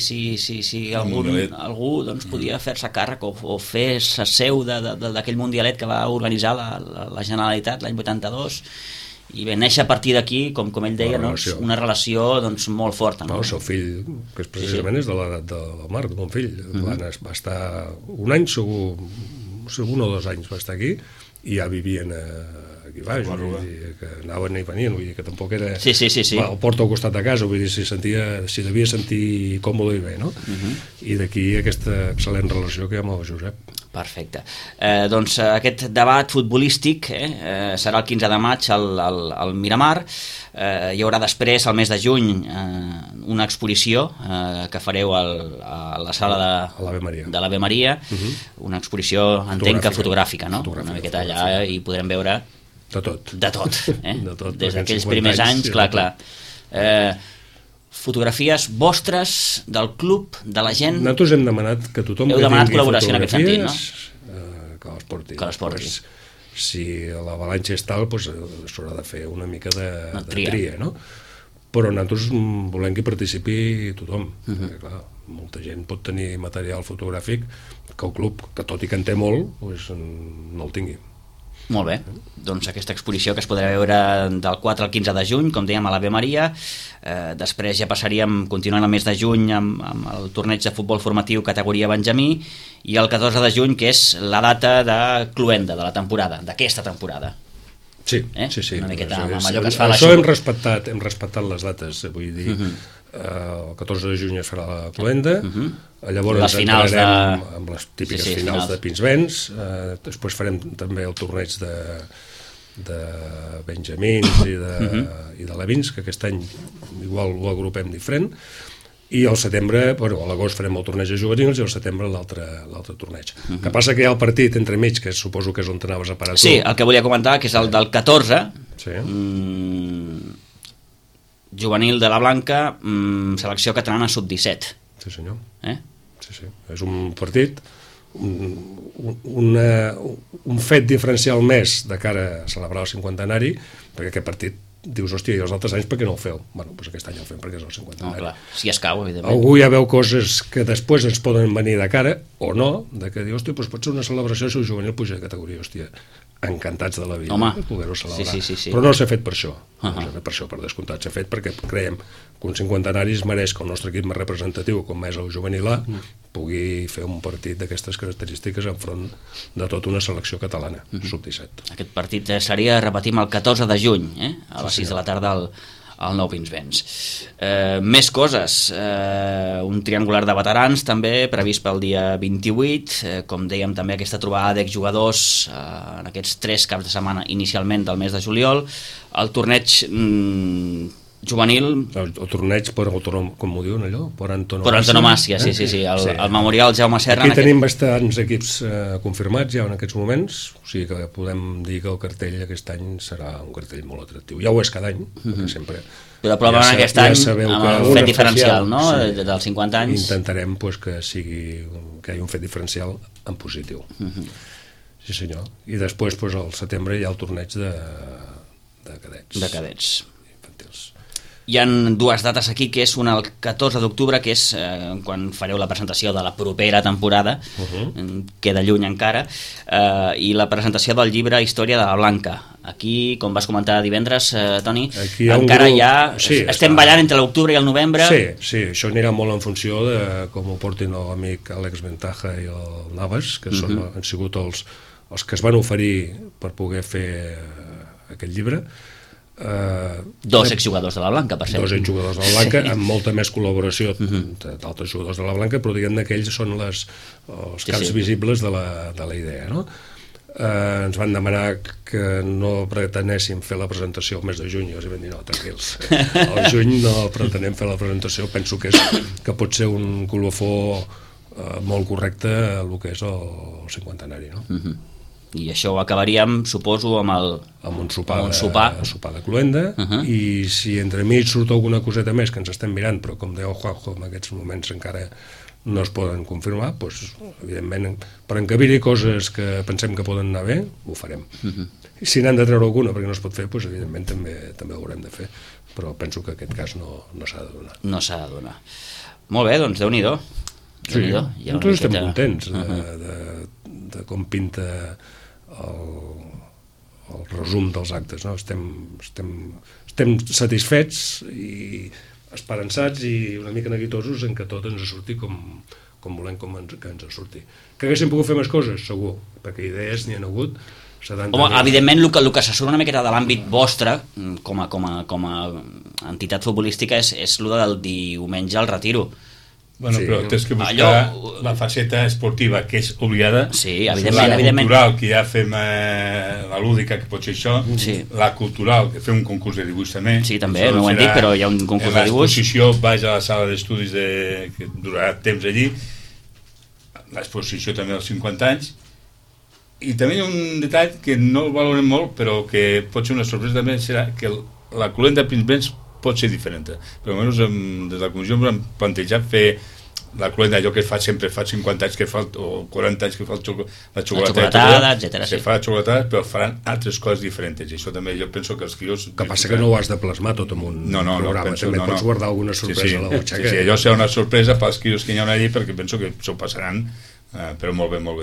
algú doncs, podia fer-se càrrec o fer-se seu d'aquell mundialet que va organitzar la Generalitat l'any 82, i bé, néixer a partir d'aquí, com ell deia, una relació doncs, molt forta. El seu fill, que precisament és de l'edat del Marc, de mon fill, va estar un any, segur 1 o 2 anys va estar aquí, i ja vivien aquí baix, vull dir, que anaven i venien, vull dir que tampoc era... Sí. El porta al costat de casa, vull dir, si devia sentir còmode i bé, no? I d'aquí aquesta excel·lent relació que hi ha amb el Josep. Perfecte. Doncs aquest debat futbolístic serà el 15 de maig al Miramar. Hi haurà després, al mes de juny, una exposició que fareu a la sala de l'Ave Maria, una exposició, entenc que fotogràfica, no? Una miqueta allà i podrem veure de tot. De tot. Des d'aquells 50 primers anys, clar. Fotografies vostres, del club, de la gent... Nosaltres hem demanat que tothom Heu demanat col·laboració en aquest sentit, no? Que les porti. Si l'avalanxa és tal, s'haurà de fer una mica de tria, no? Però nosaltres volem que participi tothom, perquè clar, molta gent pot tenir material fotogràfic que el club, que tot i que en té molt, no el tingui. Molt bé, doncs aquesta exposició que es podrà veure del 4 al 15 de juny, com dèiem, a l'Ave Maria. Després ja passaríem, continuant el mes de juny, amb el torneig de futbol formatiu categoria Benjamí, i el 14 de juny, que és la data de cloenda, de la temporada, d'aquesta temporada. Sí. Una miqueta amb allò que es fa això hem respectat les dates, vull dir, el 14 de juny es farà la cloenda, llavors entrarem amb les típiques finals de Pinsbens, després farem també el torneig de Benjamins i de Levins, que aquest any igual ho agrupem diferent, i al setembre, a l'agost farem el torneig de juvenils i al setembre l'altre torneig. Que passa que hi ha el partit entremig, que suposo que és on t'anaves a parar tu. Sí, el que volia comentar, que és el del 14, juvenil de la Blanca, selecció catalana sub-17. Sí, senyor. Sí. És un partit, un fet diferencial més de cara a celebrar el 50anari, perquè aquest partit dius, hòstia, i els altres anys per què no el feu? Bueno, doncs aquest any el fem perquè és el 50anari. Clar, si escau, evidentment. Algú ja veu coses que després ens poden venir de cara, o no, de que diu, hòstia, doncs pot ser una celebració si el juvenil puja de categoria, hòstia, encantats de la vida, poder-ho celebrar. Sí. Però no s'ha fet per això, no s'ha fet per això, per descomptat, s'ha fet perquè creiem que un 50anari es mereix que el nostre equip més representatiu, com és el juvenil A, pugui fer un partit d'aquestes característiques enfront de tota una selecció catalana, sub-17. Aquest partit seria, repetim, el 14 de juny, a les 6 de la tarda al Nou Pinsbens. Més coses, un triangular de veterans també previst pel dia 28, com dèiem també aquesta trobada d'exjugadors en aquests 3 caps de setmana inicialment del mes de juliol, el torneig juvenil... El torneig, com ho diuen allò? Per antonomàsia, sí. El Memorial Jaume Serra... Aquí tenim bastants equips confirmats ja en aquests moments, o sigui que podem dir que el cartell aquest any serà un cartell molt atractiu. Ja ho és cada any, perquè sempre... Però probablement aquest any, amb el fet diferencial, no?, dels 50 anys... Intentarem que hi hagi un fet diferencial en positiu. Sí, senyor. I després, al setembre, hi ha el torneig de cadets. De cadets. Hi ha 2 dates aquí, que és una el 14 d'octubre, que és quan fareu la presentació de la propera temporada, queda lluny encara, i la presentació del llibre Història de la Blanca. Aquí, com vas comentar divendres, Toni, Aquí hi ha encara grup... ja sí, estem ballant entre l'octubre i el novembre. Sí, això anirà molt en funció de com ho portin l'amic Àlex Ventaja i el Navas, que han sigut els que es van oferir per poder fer aquest llibre. Dos exjugadors de la Blanca, per cert. Dos exjugadors de la Blanca, amb molta més col·laboració d'altres jugadors de la Blanca, però diguem-ne que ells són els caps visibles de la idea, no? Ens van demanar que no pretenéssim fer la presentació el mes de juny, i els vam dir, no, tranquils, al juny no pretenem fer la presentació, penso que pot ser un colofó molt correcte el que és el cinquantenari, no? I això ho acabaríem, suposo, amb un sopar de cloenda, i si entremig surt alguna coseta més que ens estem mirant, però com deia el Juanjo, en aquests moments encara no es poden confirmar, doncs, evidentment, per encabir-hi coses que pensem que poden anar bé, ho farem. I si n'han de treure alguna perquè no es pot fer, doncs, evidentment també ho haurem de fer, però penso que aquest cas no s'ha de donar. No s'ha de donar. Molt bé, doncs Déu-n'hi-do. Sí, nosaltres estem contents de com pinta el resum dels actes, no? Estem satisfets i esperançats i una mica neguitosos en que tot ens surti com volem que ens surti. Que haguéssim pogut fer més coses, segur, perquè idees n'hi ha hagut. Home, evidentment el que se surt una miqueta de l'àmbit vostre com a entitat futbolística és el del diumenge al retiro. Bueno, sí, però tens que buscar la faceta esportiva, que és obligada, sí, la cultural, que ja fem la lúdica, que pot ser això, la cultural, que fem un concurs de dibuix també. Sí, també, no ho hem dit, però hi ha un concurs de dibuix. L'exposició, vaig a la sala d'estudis que durarà temps allí, l'exposició també dels 50 anys, i també hi ha un detall que no el valorem molt, però que pot ser una sorpresa també, serà que la cloenda Pinsbens pot ser diferent, però almenys des de la comissió ens hem plantejat fer la cloenda, allò que es fa sempre, fa 50 anys que fa, o 40 anys que fa la xocolatada, etcètera. Se fa la xocolatada, però faran altres coses diferents, i això també jo penso que els crios... Que passa que no ho has de plasmar tot en un programa, també pots guardar alguna sorpresa a la butxaca. Sí, allò serà una sorpresa pels crios que hi ha allí, perquè penso que s'ho passaran, però molt bé.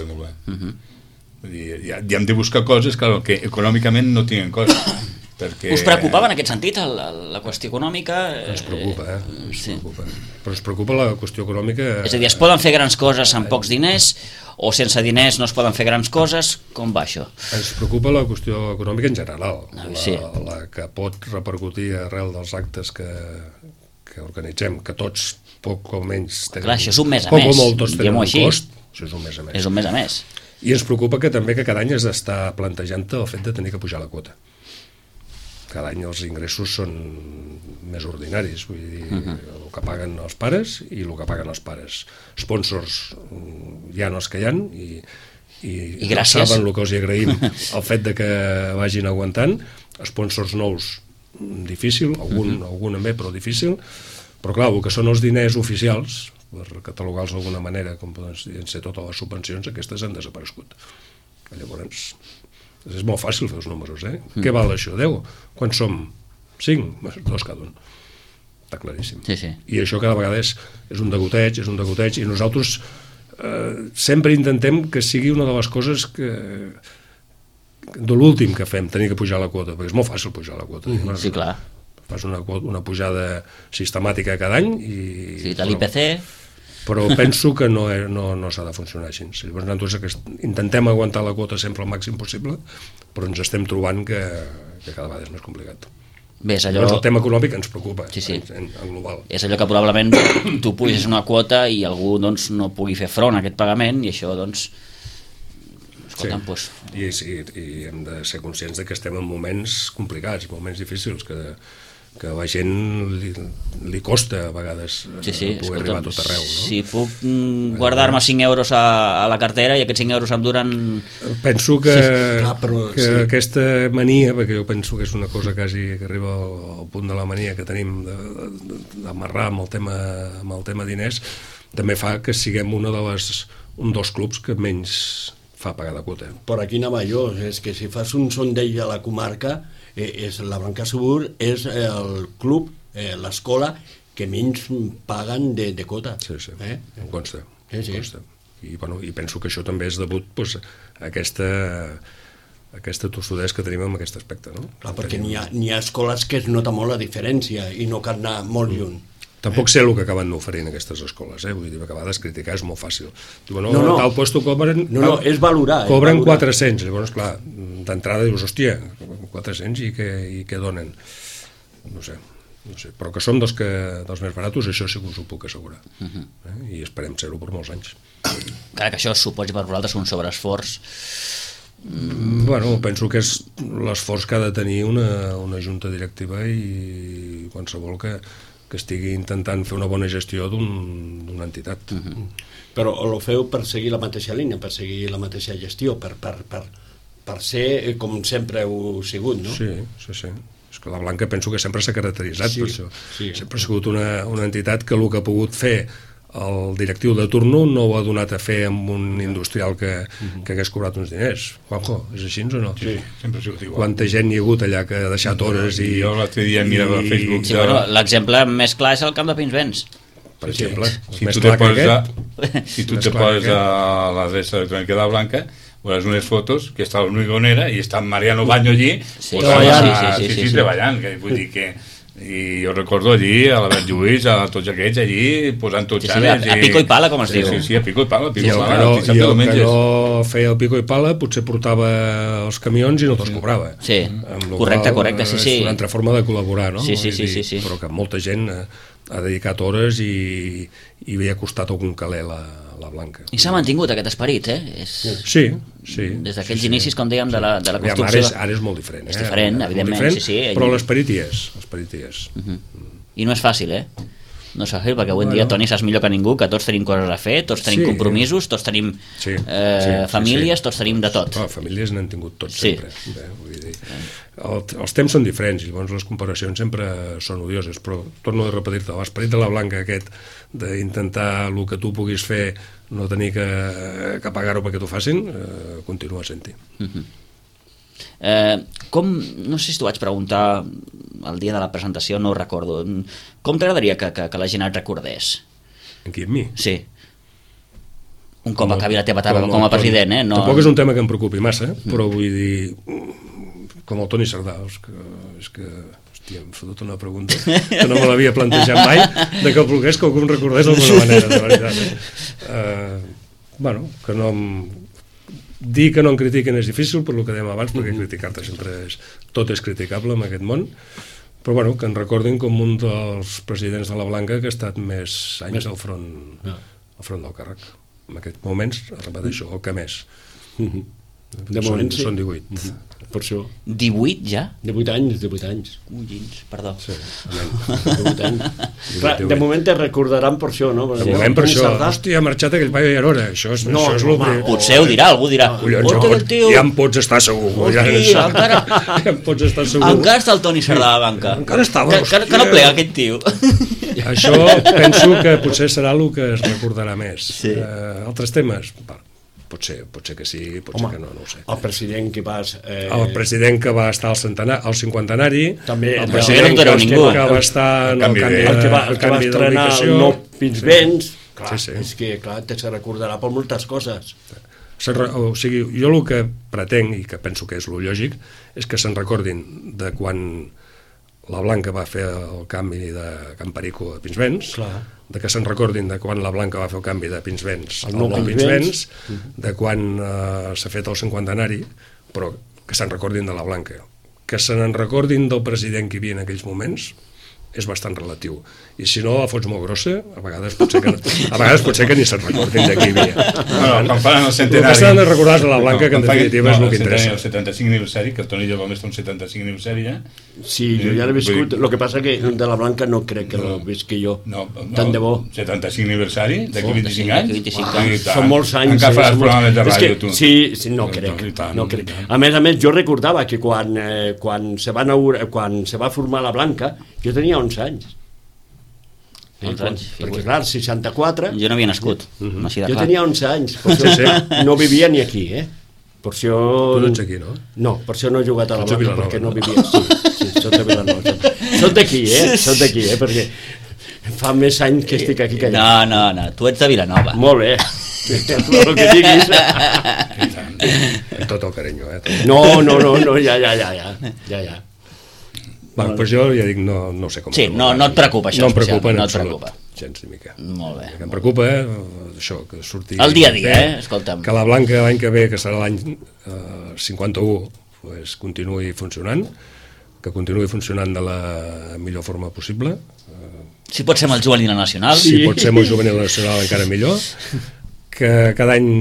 I hem de buscar coses que econòmicament no tinguin coses. Perquè... Us preocupava en aquest sentit la qüestió econòmica? Ens preocupa, preocupa. Però ens preocupa la qüestió econòmica... És a dir, es poden fer grans coses amb pocs diners, o sense diners no es poden fer grans coses? Com va això? Ens preocupa la qüestió econòmica en general, la que pot repercutir arrel dels actes que organitzem, que tots poc o menys tenen... Clar, això és un mes a més, diguem-ho així. Això és un mes a més. És un mes a més. I ens preocupa que també que cada any has d'estar plantejant-te el fet de tenir que pujar la quota. Cada any els ingressos són més ordinaris, vull dir, el que paguen els pares i el que paguen els pares. Sponsors hi ha els que hi ha i gràcies. Saben el que els hi agraïm el fet de que vagin aguantant. Sponsors nous, difícil, algun també, però difícil. Però clar, el que són els diners oficials, per catalogar-los d'alguna manera, com poden ser totes les subvencions, aquestes han desaparegut. Llavors... és molt fàcil fer els números, Què val això? 10? Quan som? 5? 2 cada un. Està claríssim. Sí. I això cada vegada és un degoteig, i nosaltres sempre intentem que sigui una de les coses de l'últim que fem, tenir que pujar la quota, perquè és molt fàcil pujar la quota. Sí, clar. Fas una pujada sistemàtica cada any i... de l'IPC... però penso que no s'ha de funcionar així. Llavors nosaltres intentem aguantar la quota sempre el màxim possible, però ens estem trobant que cada vegada és més complicat. Bé, és allò... Doncs el tema econòmic ens preocupa, sí. En global. És allò que probablement tu puges una quota i algú no pugui fer front a aquest pagament, i això, doncs... Escolta'm, doncs... I hem de ser conscients que estem en moments complicats, moments difícils, que a la gent li costa a vegades poder arribar a tot arreu. No? Si puc guardar-me 5 euros a la cartera i aquests 5 euros em duren... Penso que aquesta mania, perquè jo penso que és una cosa quasi que arriba al punt de la mania que tenim d'amarrar amb el tema diners, també fa que siguem un dels clubs que menys fa pagar la quota. Per aquí anava jo, és que si fas un sondell a la comarca, la Blanca Subur és el club, l'escola que menys paguen de quota. Sí, em consta. Sí. I penso que això també és degut a aquesta aquesta tossudesa que tenim en aquest aspecte, no? Clar, perquè n'hi ha escoles que es nota molt la diferència i no cal anar molt lluny. Tampoc sé el que acaben d'oferir en aquestes escoles, vull dir, que a vegades criticar és molt fàcil. Diuen, No. tal puesto cobren... No, és valorar. Cobren 400, llavors, clar, d'entrada dius, hòstia, 400 i què donen? No sé, però que som dels més baratos, això sí que us ho puc assegurar. I esperem ser-ho per molts anys. Clar, que això suposi per vosaltres un sobreesforç. Bueno, penso que és l'esforç que ha de tenir una junta directiva i qualsevol que estigui intentant fer una bona gestió d'una entitat. Però ho feu per seguir la mateixa línia, per seguir la mateixa gestió, per ser com sempre heu sigut, no? Sí. És que la Blanca penso que sempre s'ha caracteritzat per això. Sempre ha sigut una entitat que el que ha pogut fer el directiu de turno no ho ha donat a fer amb un industrial que hagués cobrat uns diners. Juanjo, és així o no? Sí, sempre ha sigut igual. Quanta gent hi ha hagut allà que ha deixat hores i... Jo l'altre dia mirava a Facebook... Sí, bueno, l'exemple més clar és el camp de Pinsbens. Per exemple. Si tu te poses a l'adreça electrònica de la Blanca, veuràs unes fotos que està l'Hormigonera i està Mariano Baño allí treballant, vull dir que... I jo recordo allí, a l'Albert Lluís, a tots aquests allí, posant tots ànecs... A pico i pala, com es diu. Sí, a pico i pala. I el que no feia el pico i pala potser portava els camions i no te'ls cobrava. Sí, correcte, sí. És una altra forma de col·laborar, no? Sí. Però que molta gent ha dedicat hores i li ha costat algun caler la Blanca. I s'ha mantingut aquest esperit, Sí. Des d'aquells inicis, com dèiem, de la construcció. Ara és molt diferent. És diferent, evidentment, sí. Però l'esperit hi és. I no és fàcil, No és fàcil, perquè avui en dia, Toni, saps millor que ningú que tots tenim coses a fer, tots tenim compromisos, tots tenim famílies, tots tenim de tot. Famílies n'han tingut tots sempre. Vull dir, els temps són diferents i llavors les comparacions sempre són odioses, però torno a repetir-te, l'esperit de la Blanca aquest d'intentar el que tu puguis fer, no tenir que pagar-ho perquè t'ho facin, continua sent-hi. No sé si t'ho vaig preguntar el dia de la presentació, no ho recordo, com t'agradaria que la gent et recordés? En qui, en mi? Sí, un cop acabi la teva etapa com a president. Tampoc és un tema que em preocupi massa, però vull dir, com el Toni Cerdà, és que hòstia, em fotut una pregunta que no me l'havia plantejat mai, de que volgués que algú em recordés d'alguna manera, de veritat. Bueno, que no em... Dir que no em critiquen és difícil, per el que dèiem abans, perquè criticar-te sempre tot és criticable en aquest món, però bueno, que en recordin com un dels presidents de la Blanca que ha estat més anys al front del càrrec. En aquests moments, repeteixo, el que més. De moment són 18. Per això. 18 ja? 18 anys. Ullins, perdó. Sí, 18 anys. Clar, de moment te recordaran per això, no? De moment per això. Hòstia, ha marxat aquell paio i ara. Això és potser ho dirà, algú dirà. Ja em pots estar segur. Ja em pots estar segur. Encara està el Toni Cerdà a la banca. Encara estava. Que no plega aquest tio. Això penso que potser serà el que es recordarà més. Altres temes... Potser que sí, potser que no ho sé. El president que el president que va estar al cinquantenari, també, el president que va estar en el canvi estrenar el nou Pinsbens, és que te se recordarà per moltes coses. O sigui, jo el que pretenc, i que penso que és el lògic, és que se'n recordin de quan la Blanca va fer el canvi de Can Perico a Pinsbens, de que se'n recordin de quan la Blanca va fer el canvi de Pinsbens al nou Pinsbens, de quan s'ha fet el cinquantenari, però que se'n recordin de la Blanca. Que se'n recordin del president que hi havia en aquells moments és bastant relatiu. I si no la fots molt grossa, a vegades potser que ni se'n recordin de qui hi havia. Quan fan el centenari... El que s'han de recordar és de la Blanca, que en definitiva és el que interessa. El 75 aniversari, que el Toni ja va més un 75 aniversari ja. Sí, jo ja l'he viscut, el que passa que de la Blanca no crec que l'he viscut jo. Tant de bo. 75 aniversari, d'aquí 25 anys? Són molts anys. Encara faràs programes de ràdio, tu. Sí, no crec. A més, jo recordava que quan se va formar la Blanca, jo tenia 11 anys. 11 anys, perquè clar, 64... Jo no havia nascut. Jo tenia 11 anys, per això no vivia ni aquí, Per això... Tu no ets aquí, no? No, per això no he jugat a la Blanca, perquè no vivia. Sí, soc de Vilanova. Soc d'aquí, perquè fa més anys que estic aquí que allà. No, tu ets de Vilanova. Molt bé. El que diguis. Amb tot el carinyo, No, ja. Va, doncs jo ja dic, no sé com... Sí, no et preocupa això, no em preocupa en no et absolut, preocupa. gens ni mica. Molt bé. El que em preocupa, això, que surti... El dia a dia, escolta'm. Que la Blanca l'any que ve, que serà l'any 51, pues, continuï funcionant, que continuï funcionant de la millor forma possible. Si pot ser amb el juvenil nacional. Si pot ser amb el juvenil nacional encara millor, que cada any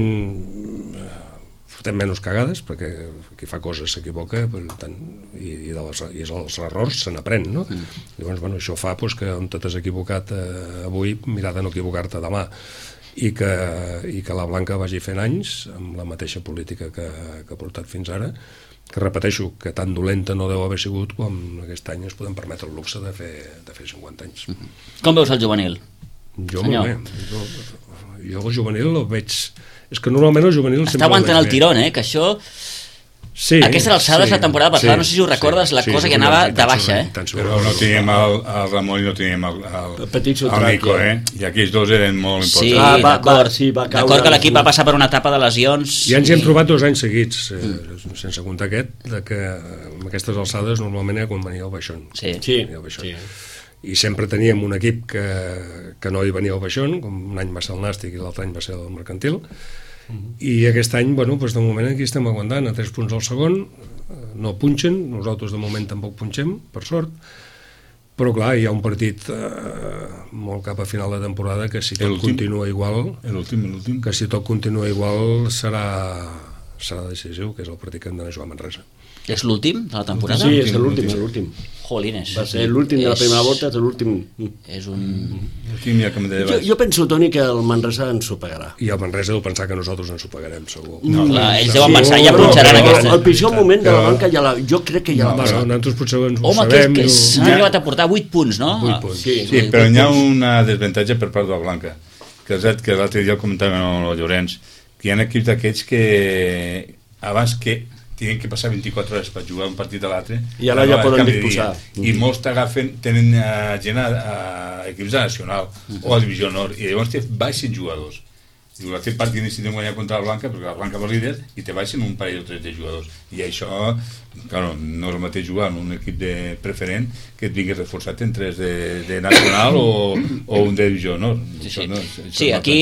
fotem menys cagades, perquè qui fa coses s'equivoca, per tant, i els errors se n'aprèn, no? Llavors, bueno, això fa pues, que on t'has equivocat avui, mirar de no equivocar-te demà, i que la Blanca vagi fent anys amb la mateixa política que ha portat fins ara, que repeteixo, que tan dolenta no deu haver sigut quan aquest any ens podem permetre el luxe de fer 50 anys. Com veus el juvenil? Jo Senyor. molt bé. Jo el juvenil el veig... És que normalment el juvenil... Està aguantant el tirón, que això... Sí, Aquestes alçades, la temporada passada, no sé si ho recordes, la cosa que anava de baixa, Però no teníem el Ramon i no teníem el Petit Sotrac, Nico, I aquells dos eren molt Sí, importants. d'acord. D'acord que l'equip va passar per una etapa de lesions... Ja ens hi hem trobat 2 anys seguits, sense comptar aquest, que amb aquestes alçades normalment era quan venia el baixón. Sí. Venia el baixón. I sempre teníem un equip que no hi venia el baixón, com un any va ser el Nàstic i l'altre any va ser el Mercantil, i aquest any, bueno, doncs de moment aquí estem aguantant a 3 punts al segon, no punxen, nosaltres de moment tampoc punxem, per sort, però clar, hi ha un partit molt cap a final de temporada que si tot continua igual, l'últim. que si tot continua igual serà decisiu, que és el partit que hem d'anar a jugar a Manresa. És l'últim de la temporada? Sí, és l'últim. Jolines. Va ser l'últim de la primera volta, és l'últim. És un... Jo penso, Toni, que el Manresa ens ho pagarà. I el Manresa deu pensar que nosaltres ens ho pagarem, segur. No, clar, ells deuen pensar, ja punxaran aquesta. El pitjor moment de la banca, jo crec que ja l'ha passat. Nosaltres potser ens ho Home, sabem. que s'han arribat a portar 8 punts, no? 8 punts. Sí, però hi ha una desavantatge per part de la Blanca, que l'altre dia el comentàvem amb el Llorenç, que hi ha equips d'aquests que abans que tenen que passar 24 hores per jugar un partit a l'altre i ara ja poden disposar i molts tenen gent a equips de nacional o a divisió nord i llavors te baixen jugadors i l'altre partit necessitem guanyar contra la Blanca perquè la Blanca va líder i te baixen un parell o 3 de jugadors i això, claro, no és el mateix jugar en un equip de preferent que et vingui reforçat en 3 de nacional o un de divisió nord. Sí, aquí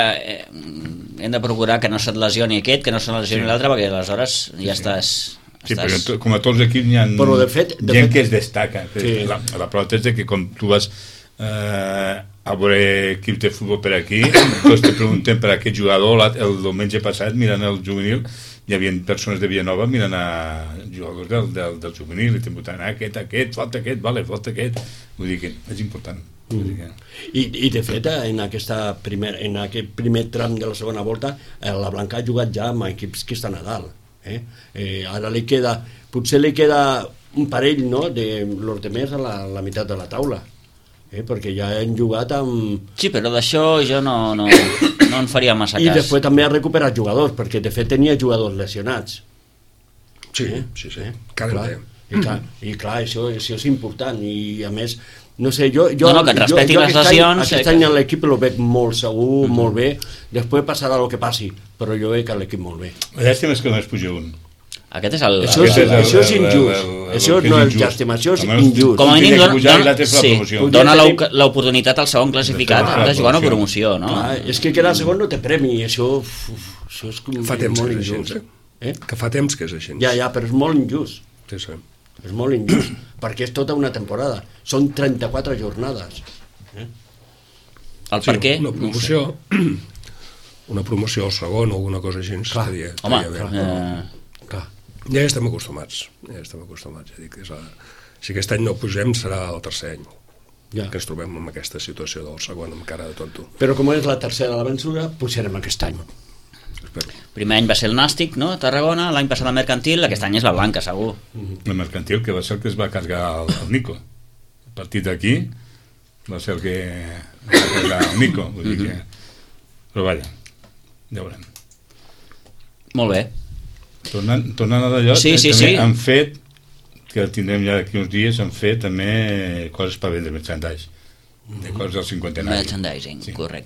hem de procurar que no se't lesioni aquest, que no se't lesioni l'altre, perquè aleshores ja estàs... Sí, perquè com a tots els equips hi ha gent que es destaca. La prova és que com tu vas a veure equips de futbol per aquí, doncs te preguntem per aquest jugador. El diumenge passat, mirant el juvenil, hi havia persones de Villanova mirant a jugadors del juvenil i te votant aquest, falta aquest, falta aquest. Vull dir que és important. I de fet en aquest primer tram de la segona volta la Blanca ha jugat ja amb equips que estan a dalt ara potser li queda un parell de los demés a la meitat de la taula perquè ja hem jugat amb... Sí, però d'això jo no en faria massa cas. I després també ha recuperat jugadors, perquè de fet tenia jugadors lesionats. Sí. I clar, això és important, i a més, no sé, jo que et respectin les lesions... Aquest any l'equip el veig molt segur, molt bé, després passarà el que passi, però jo veig l'equip molt bé. Llàstima és que només puja un. Aquest és el... Això és injust. Això no és llàstima, això és injust. Com a mínim dona l'oportunitat al segon classificat de jugar una promoció, no? És que quedar segon no té premi, això és fa temps molt que és injust. així. Que fa temps que és així. Ja, però és molt injust. Sí. És molt injust, perquè és tota una temporada. Són 34 jornades. El per què? Una promoció al segon o alguna cosa així. Home, clar. Ja hi estem acostumats. Si aquest any no pugem serà el tercer any que ens trobem en aquesta situació del segon amb cara de tonto. Però com és la tercera l'aventura, pujarem aquest any. Primer any va ser el Nàstic, no? Tarragona, l'any passat el Mercantil, aquest any és la Blanca, segur. El Mercantil, que va ser el que es va carregar el Nico. El partit d'aquí va ser el que va carregar el Nico. Vull dir que... Però vaja, ja veurem. Molt bé. Tornant a d'allò, també han fet, que el tindrem ja d'aquí uns dies, han fet també coses per vendre merchandise, de coses del cinquantenari. Merchandising, correcte.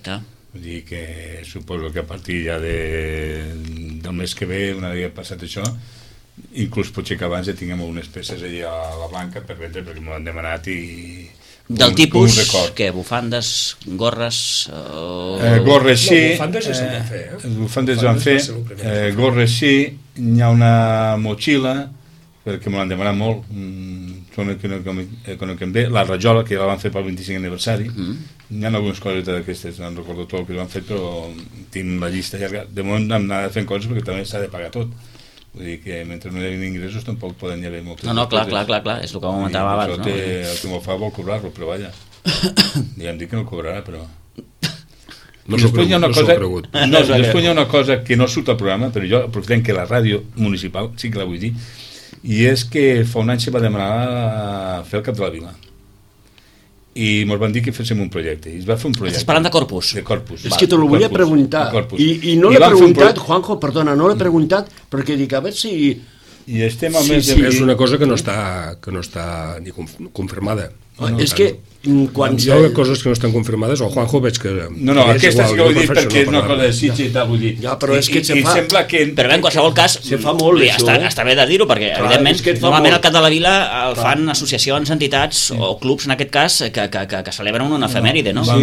Vull dir que suposo que a partir ja del mes que ve, una vegada passat això, inclús potser que abans ja tinguem algunes peces allà a la Blanca per vendre, perquè m'ho han demanat i... Del tipus, què, bufandes, gorres... Gorres sí, bufandes ja se'n van fer, bufandes van fer, gorres sí, hi ha una motxilla, perquè me l'han demanat molt, econòmicament bé, la rajola, que ja la van fer pel 25 aniversari, hi ha algunes coses d'aquestes, no recordo tot el que van fer, però tinc la llista llarga. De moment hem anat fent coses perquè també s'ha de pagar tot. Vull dir que mentre no hi havia ingressos tampoc poden hi haver moltes coses. Clar, és el que comentava abans, no? El que m'ho fa vol cobrar-lo, però vaja. Ja em dic que no cobrarà, però... Després hi ha una cosa que no surt al programa, però jo aprofitem que la ràdio municipal, sí que la vull dir, i és que fa un any se va demanar fer el cap de la vila. I ens van dir que féssim un projecte. I es va fer un projecte. Estàs parlant de Corpus? De Corpus. És que te lo volia preguntar. I no l'he preguntat, Juanjo, perdona, no l'he preguntat perquè dic, a veure si... I estem al mes de... És una cosa que no està ni confirmada. És que quan... Hi ha coses que no estan confirmades, o Juanjo veig que... No, aquesta sí que ho he dit perquè és una cosa de Sitges i tal, vull dir. Ja, però és que se fa... Però en qualsevol cas, se fa molt, està bé de dir-ho, perquè evidentment, normalment al Cap de la Vila el fan associacions, entitats o clubs, en aquest cas, que celebren una efemèride, no?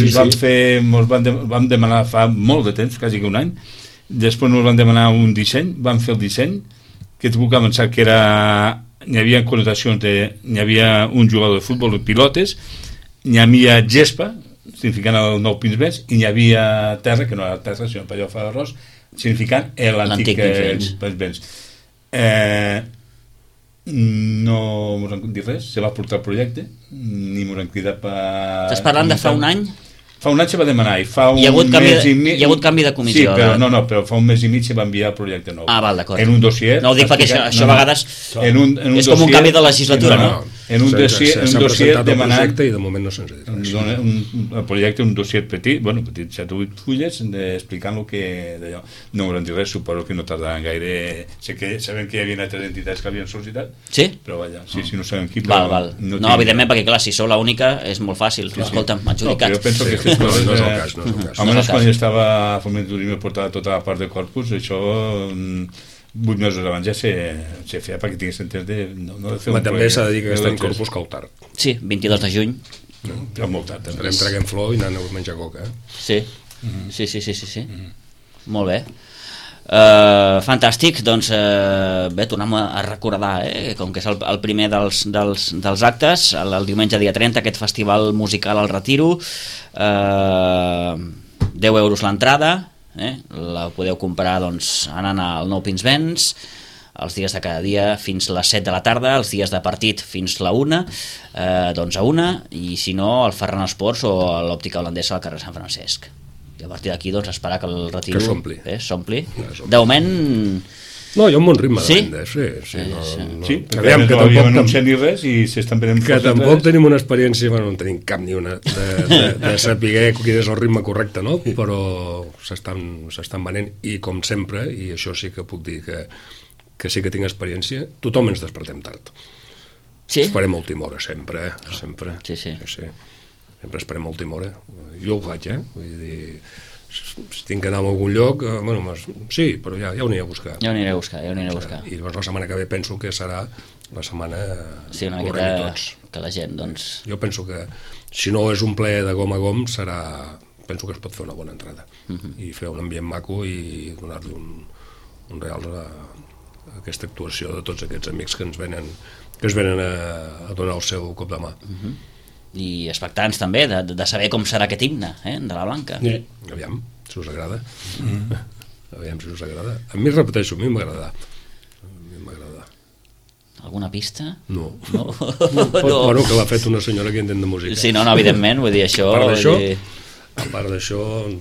Vam demanar fa molt de temps, quasi que un any, després ens van demanar un disseny, vam fer el disseny, que et puc avançar que era... Hi havia connotacions hi havia un jugador de futbol de pilotes, hi havia gespa significant el nou Pinsbens, i hi havia terra, que no era terra sinó allò fa d'arròs, significant l'antic Pinsbens. No m'ho han dit res, se va portar el projecte, ni m'ho han cridat per... Estàs parlant de fa un any? Fa un any se va demanar i fa un hi ha hagut canvi de Sí, comissió. però fa un mes i mig se va enviar el projecte nou. Ah, val, d'acord. En un dossier... No ho dic perquè això a vegades és com un canvi de legislatura, no? En un dossier demanat... i de moment no se'ns ha dit res. El projecte, un dossier petit, petit, 7 o 8 fulles, explicant el que d'allò. No m'ho han dit res, suposo que no tardaran gaire... Sabem que hi havia altres entitats que havien sol·licitat, però vaja, sí, no sabem qui... Val. No, evidentment, perquè clar, si sou l'única és molt fàcil. Escolta'm, adjudicat. Jo penso que no és el cas. Almenys quan jo estava a Foment Turisme portava tota la part de Corpus, això 8 mesos abans ja se feia perquè tingués entès de fer un... També s'ha de dir que aquest any Corpus cau tard. Sí, 22 de juny. Però molt tard. Estarem traguent flor i anant a menjar coca. Sí. Molt bé. Fantàstic, doncs bé, tornem a recordar com que és el primer dels actes, el diumenge dia 30, aquest festival musical al Retiro, 10 euros l'entrada, la podeu comprar doncs anant al Nou Pinsbens els dies de cada dia fins les 7 de la tarda, els dies de partit fins la 1, doncs a 1, i si no al Ferran Esports o a l'Òptica Holandesa al carrer Sant Francesc. I a partir d'aquí doncs esperar que el Retiro s'ompli. De moment... No, hi ha un bon ritme de venda, sí, perquè no havíem anunciat ni res i s'estan venent que tampoc tenim una experiència, no en tenim cap ni una de saber quin és el ritme correcte, no? Però s'estan venent, i com sempre, i això sí que puc dir que sí que tinc experiència, tothom ens despertem tard. Esperem a última hora, sempre. Sí. Sempre esperem a última hora. Jo ho faig, vull dir, si tinc que anar a algun lloc, sí, però ja ho aniré a buscar. Ja ho aniré a buscar. I llavors la setmana que ve penso que serà la setmana una miqueta que la gent, doncs... Jo penso que si no és un ple de gom a gom, penso que es pot fer una bona entrada i fer un ambient maco i donar-li un real a aquesta actuació de tots aquests amics que ens venen a donar el seu cop de mà. I expectants també de saber com serà aquest himne de la Blanca. Aviam, si us agrada. A mi, repeteixo, a mi m'agrada. Alguna pista? No. Bueno, que l'ha fet una senyora que entén de música. Sí, no, evidentment, vull dir això... A part d'això,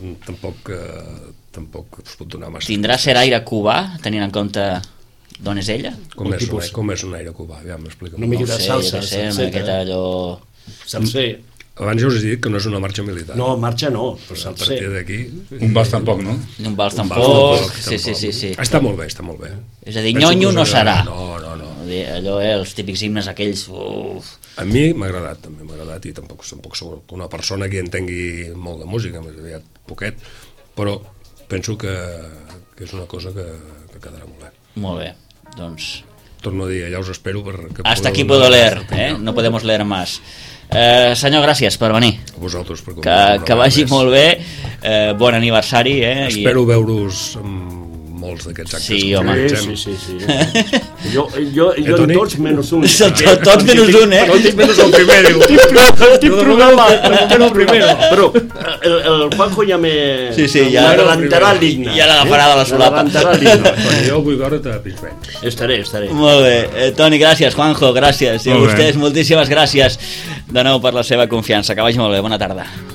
tampoc us puc donar massa. Tindrà ser aire cubà, tenint en compte d'on és ella? Com és un aire cubà? Ja m'explica. Una miqueta de salsa. Una miqueta allò... Salser. Abans ja us he dit que no és una marxa militar. No, marxa no, però a partir d'aquí... Un vals tampoc, no? Un vals tampoc, sí. Està molt bé. És a dir, nyonyo no serà. No. allò, els típics himnes aquells... A mi m'ha agradat, també m'ha agradat, i tampoc soc una persona que entengui molt de música, més aviat poquet, però penso que és una cosa que quedarà molt bé. Molt bé, doncs... Torno a dir, ja us espero perquè... Hasta aquí puedo leer, no podemos leer más. Senyor, gràcies per venir. A vosaltres per que vagi molt bé, bon aniversari. Espero veure-us amb molts d'aquests actes. Sí, home. Sí. Jo tots menys un. Tots menys un, Tots menys el primer, diu. Tinc programa, el primero. Però el Juanjo ja me adelantarà l'himne. Ja l'agafarà de la solapa. Jo vull veure't a Pinsbens. Estaré. Molt bé. Toni, gràcies. Juanjo, gràcies. I a vostès, moltíssimes gràcies de nou per la seva confiança. Que vagi molt bé. Bona tarda.